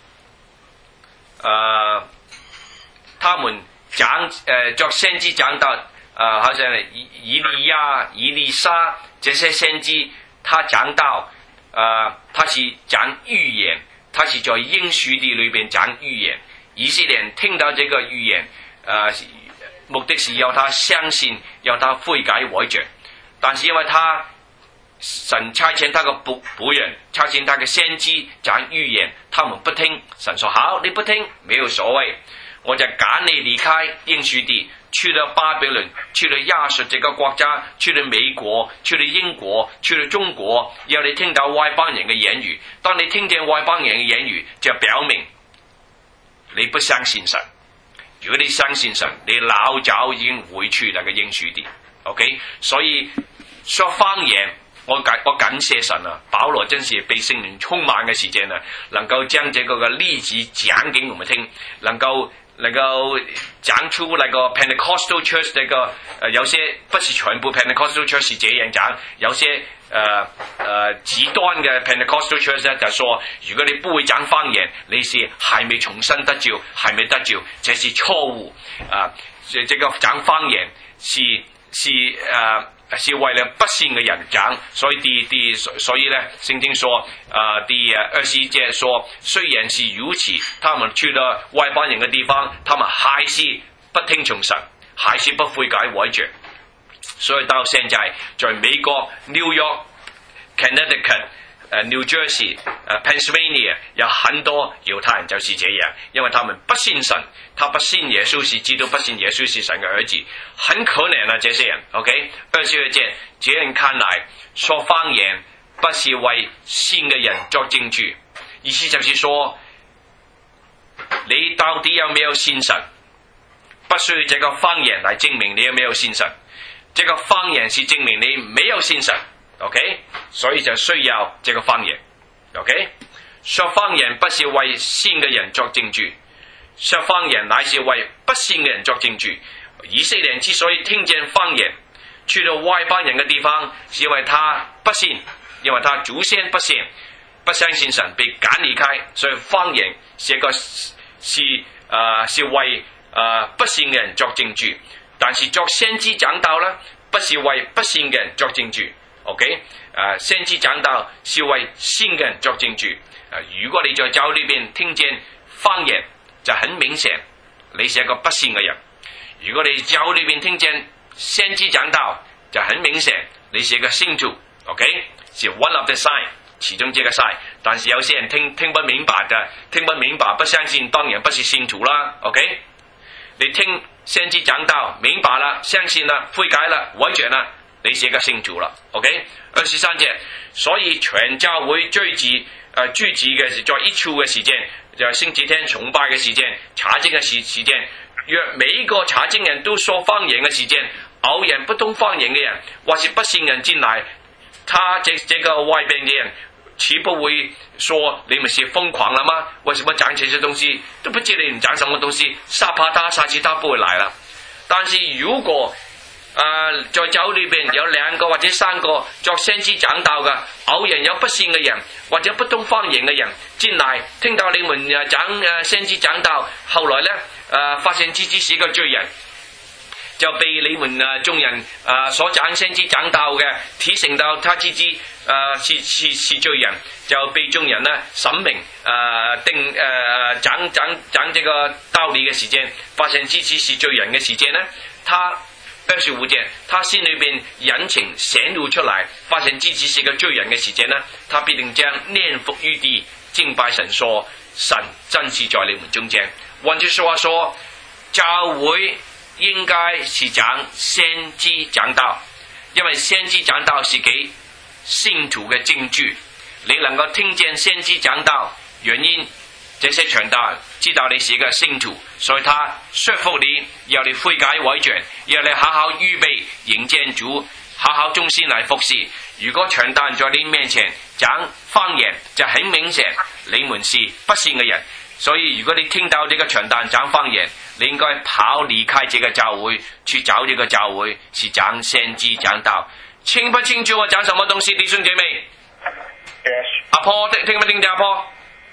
呃，他們講呃作先知講到，呃，好像以以利亞、以利沙這些先知，他講到，呃，他是講預言，他是在應許地裏邊講預言。以色列人聽到這個預言，呃，目的是要他相信，要他悔改改正。但是因為他神差遣他嘅僕僕人，差遣他嘅先知講預言，他們不聽。神說好，你不聽，沒有所謂，我就趕你離開應許地，去了巴比倫，去了亞述這個國家，去了美國，去了英國，去了中國，要你聽到外邦人嘅言語。當你聽見外邦人嘅言語，就表明你不相信神。如果你相信神，你老早已經回去那個應許地。OK， 所以說方言。我感我感謝神啊！保羅真是被聖靈充滿嘅時間啊，能夠將這個嘅例子講給我們聽，能夠能夠講出那個 Pentecostal Church 那個呃有些不是全部 Pentecostal Church 是這樣講，有些呃呃極端嘅 Pentecostal Church 呢就說，如果你不會講方言，你是還沒重生得救，還沒得救，這是錯誤啊！這這個講方言是是呃。是為了不信嘅人講，所以第第所以呢，聖經說，啊、呃、第二十一節說，雖然是如此，他們去了外邦人嘅地方，他們還是不聽從神，還是不悔改改正。所以到現在，在美國 New York、Connecticut、呃、New Jersey、呃、Pennsylvania 有很多猶太人就是這樣，因為他們不信神，他不信耶穌是基督，不信耶穌是神嘅兒子，很可憐啊！這些人 ，OK， 二十二節，這樣看來，說方言不是為信嘅人作證據，意思就是說，你到底有沒有信神，不需要這個方言來證明你有沒有信神，這個方言是證明你沒有信神。OK， 所以就需要這個方言。OK， 說方言不是為信嘅人作證據，說方言乃是為不信嘅人作證據。以色列人之所以聽見方言，去到外邦人嘅地方，是因為他不信，因為他祖先不信，不相信神，被趕離開，所以方言是一個是誒、呃、是為誒、呃、不信嘅人作證據。但是作先知講道呢，不是為不信嘅人作證據。OK， 誒、呃，先知講道是為信嘅人作證據。誒、呃，如果你在教會裏邊聽見方言，就很明顯你是一個不信嘅人；如果你教會裏邊聽見先知講道，就很明顯你是一個信徒。OK， 是 one of the sign， 其中這個 sign。但是有些人聽聽不明白的，聽不明白不相信，當然不是信徒啦。OK， 你聽先知講道明白啦，相信啦，悔改啦，改正啦，你是一個信徒啦。OK， 二十三節，所以全教會聚集誒聚集嘅是在一處嘅時間，就係星期天崇拜嘅時間，查經嘅時時間。若每一個查經人都說方言嘅時間，偶然不懂方言嘅人，或是不信人進來，他這這個外邊嘅人，豈不會說你們是瘋狂了嗎？為什麼講這些東西都不知你們講什麼東西？殺怕他，下次他不會來了。但是如果誒、呃，在教會裏邊有兩個或者三個作先知講道嘅，偶然有不信嘅人或者不懂方言嘅人進來，聽到你們誒講誒先知講道，後來呢誒、呃、發現自己是個罪人，就被你們誒眾人誒、呃、所講先知講道嘅提醒到他自己誒是是是罪人，就被眾人呢審明誒、呃、定誒、呃、講講講這個道理嘅時間，發現自己是罪人嘅時間呢，他。二十五節，他心裏邊隱情顯露出來，發現自己是個罪人嘅時間呢，他必定將念服於地，敬拜神說，說神真是在你們中間。換句說話說，教會應該是講先知講道，因為先知講道是給信徒嘅證據。你能夠聽見先知講道，原因這些傳道人知道你是一個信徒，所以他說服你，要你悔改改正，要你好好預備迎接主，好好忠心來服侍。如果傳道人在你面前講方言，就很明顯你們是不信嘅人。所以如果你聽到這個傳道人講方言，你應該跑離開這個教會，去找這個教會是講先知講道。清不清楚我講什麼東西？弟兄姐妹，
Yes.
阿婆聽唔聽見？阿婆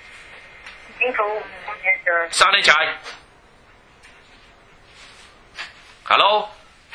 辛苦先生。
三你柴 ，Hello，OK，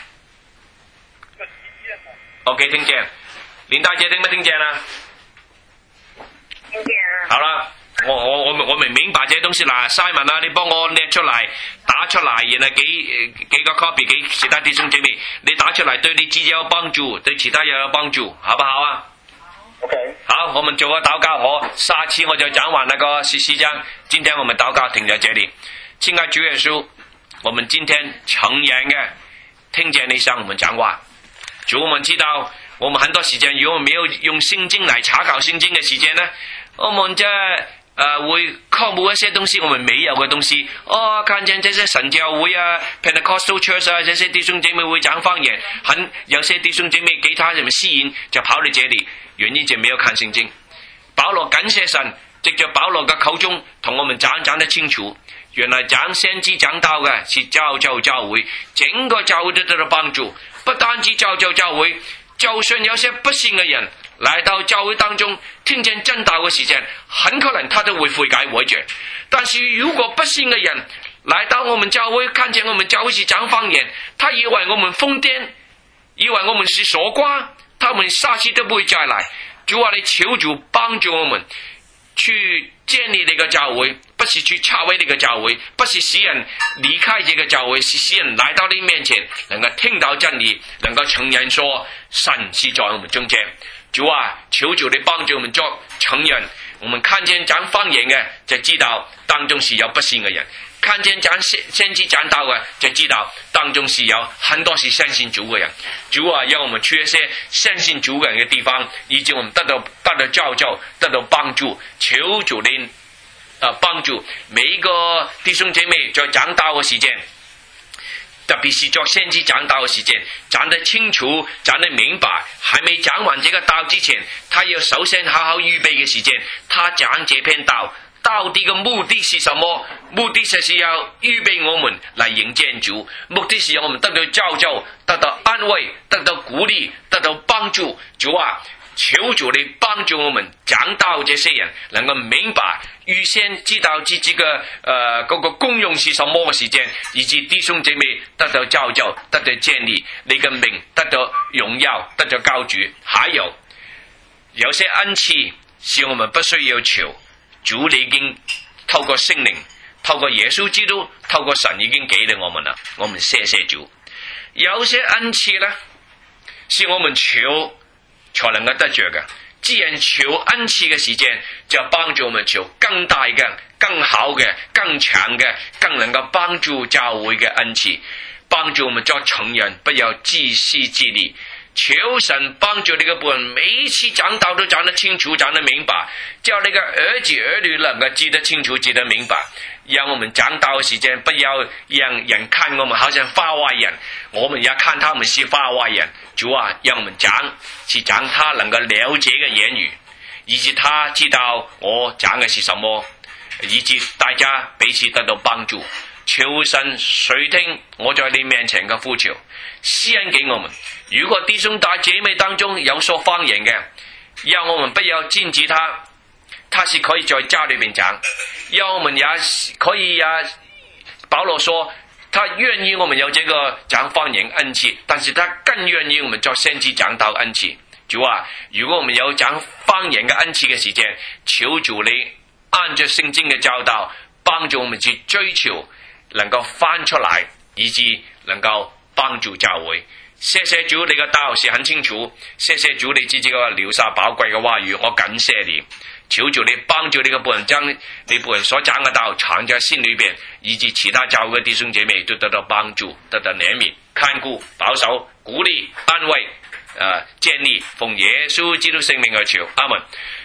聽見，連大姐聽唔聽見啊？
聽見啊。
好啦。我我我我明明白這東西嗱 ，Simon 啊，你幫我列出嚟，打出嚟，然後幾幾個 copy 給其他弟兄姐妹，你打出嚟對你自己有幫助，對其他人有幫助，好不好啊
？OK。
好，我們做個禱告，我下次我就講完那個十四章，今天我們禱告停在這裡。親愛主耶穌，我們今天誠然嘅聽見你向我們講話，主，我們知道我們很多時間如果沒有用聖經來查考聖經嘅時間呢，我們就誒、呃，會科目一些東西，我們沒有嘅東西。哦，看見這些神教會啊 ，Pentecostal Church 啊，這些弟兄姐妹會講方言，很有些弟兄姐妹給他什麼吸引，就跑嚟這裡，原因就沒有看聖經。保羅感謝神，藉着保羅嘅口中同我們講講得清楚，原來講先知講道嘅是造就教會，整個教會都得到幫助，不單止造就教會，就算有些不信嘅人來到教會當中，聽見真道嘅時間，很可能他都會悔改悔罪。但是如果不信嘅人來到我們教會，看見我們教會是講方言，他以為我們瘋癲，以為我們是傻瓜，他們下次都不會再來。主啊，你求主幫助我們去建立這個教會，不是去拆毀這個教會，不是使人離開這個教會，是使人來到你面前，能夠聽到真理，能夠承認說神是在我們中間。主啊，求主你幫助我們作承認，我們看見講方言嘅就知道當中是有不信嘅人，看見講先先知講道嘅就知道當中是有很多是相信主嘅人。主啊，讓我們去一些相信主嘅人嘅地方，以致我們得到得到造就，得到幫助。求主你啊幫助每一個弟兄姐妹在講道嘅時間，特別是作先知講道嘅時間，講得清楚，講得明白。還沒講完這個道之前，他要首先好好預備嘅時間。他講這篇道到底嘅目的是什麼？目的就是要預備我們來迎見主，目的是讓我們得到造就，得到安慰，得到鼓勵，得到幫助。主啊，求主你幫助我們講道這些人能夠明白，預先知道自己嘅呃嗰個功用是什麼嘅時間，以致弟兄姐妹得到造就，得到建立，你嘅名得到榮耀，得到高舉。還有有些恩賜是我們不需要求，主你已經透過聖靈，透過耶穌基督，透過神已經給了我們了，我們謝謝主。有些恩賜呢，是我們求才能夠得着嘅。既然求恩賜嘅時間，就幫助我們求更大嘅、更好嘅、更強嘅、更能夠幫助教會嘅恩賜，幫助我們作成人，不要自私自利。求神幫助你個僕人，每一次講道都講得清楚，講得明白，叫你個兒子兒女能夠記得清楚，記得明白。讓我們講道嘅時間，不要讓人看我們好像法外人，我們也看他們是法外人。主啊，讓我們講是講他能夠了解嘅言語，以致他知道我講嘅是什麼，以致大家彼此得到幫助。求神垂聽我在你面前嘅呼求，施恩給我們。如果弟兄大姐妹當中有說方言嘅，讓我們不要禁止他，他是可以在家裏面講，讓我們也可以呀。保羅說他願意我們有這個講方言恩賜，但是他更願意我們做先知講道恩賜。主啊，如果我們有講方言嘅恩賜嘅時間，求主你按着聖經嘅教導，幫助我們去追求，能夠翻出來，以致能夠幫助教會。謝謝主，你嘅道是很清楚。謝謝主，你自己嘅留下寶貴嘅話語，我感謝你。求主你幫助你嘅僕人，將你僕人所講嘅道藏在心裏邊，以致其他教會弟兄姐妹都得到幫助，得到憐憫、看顧、保守、鼓勵、安慰、呃、建立。奉耶穌基督聖名而求，阿門。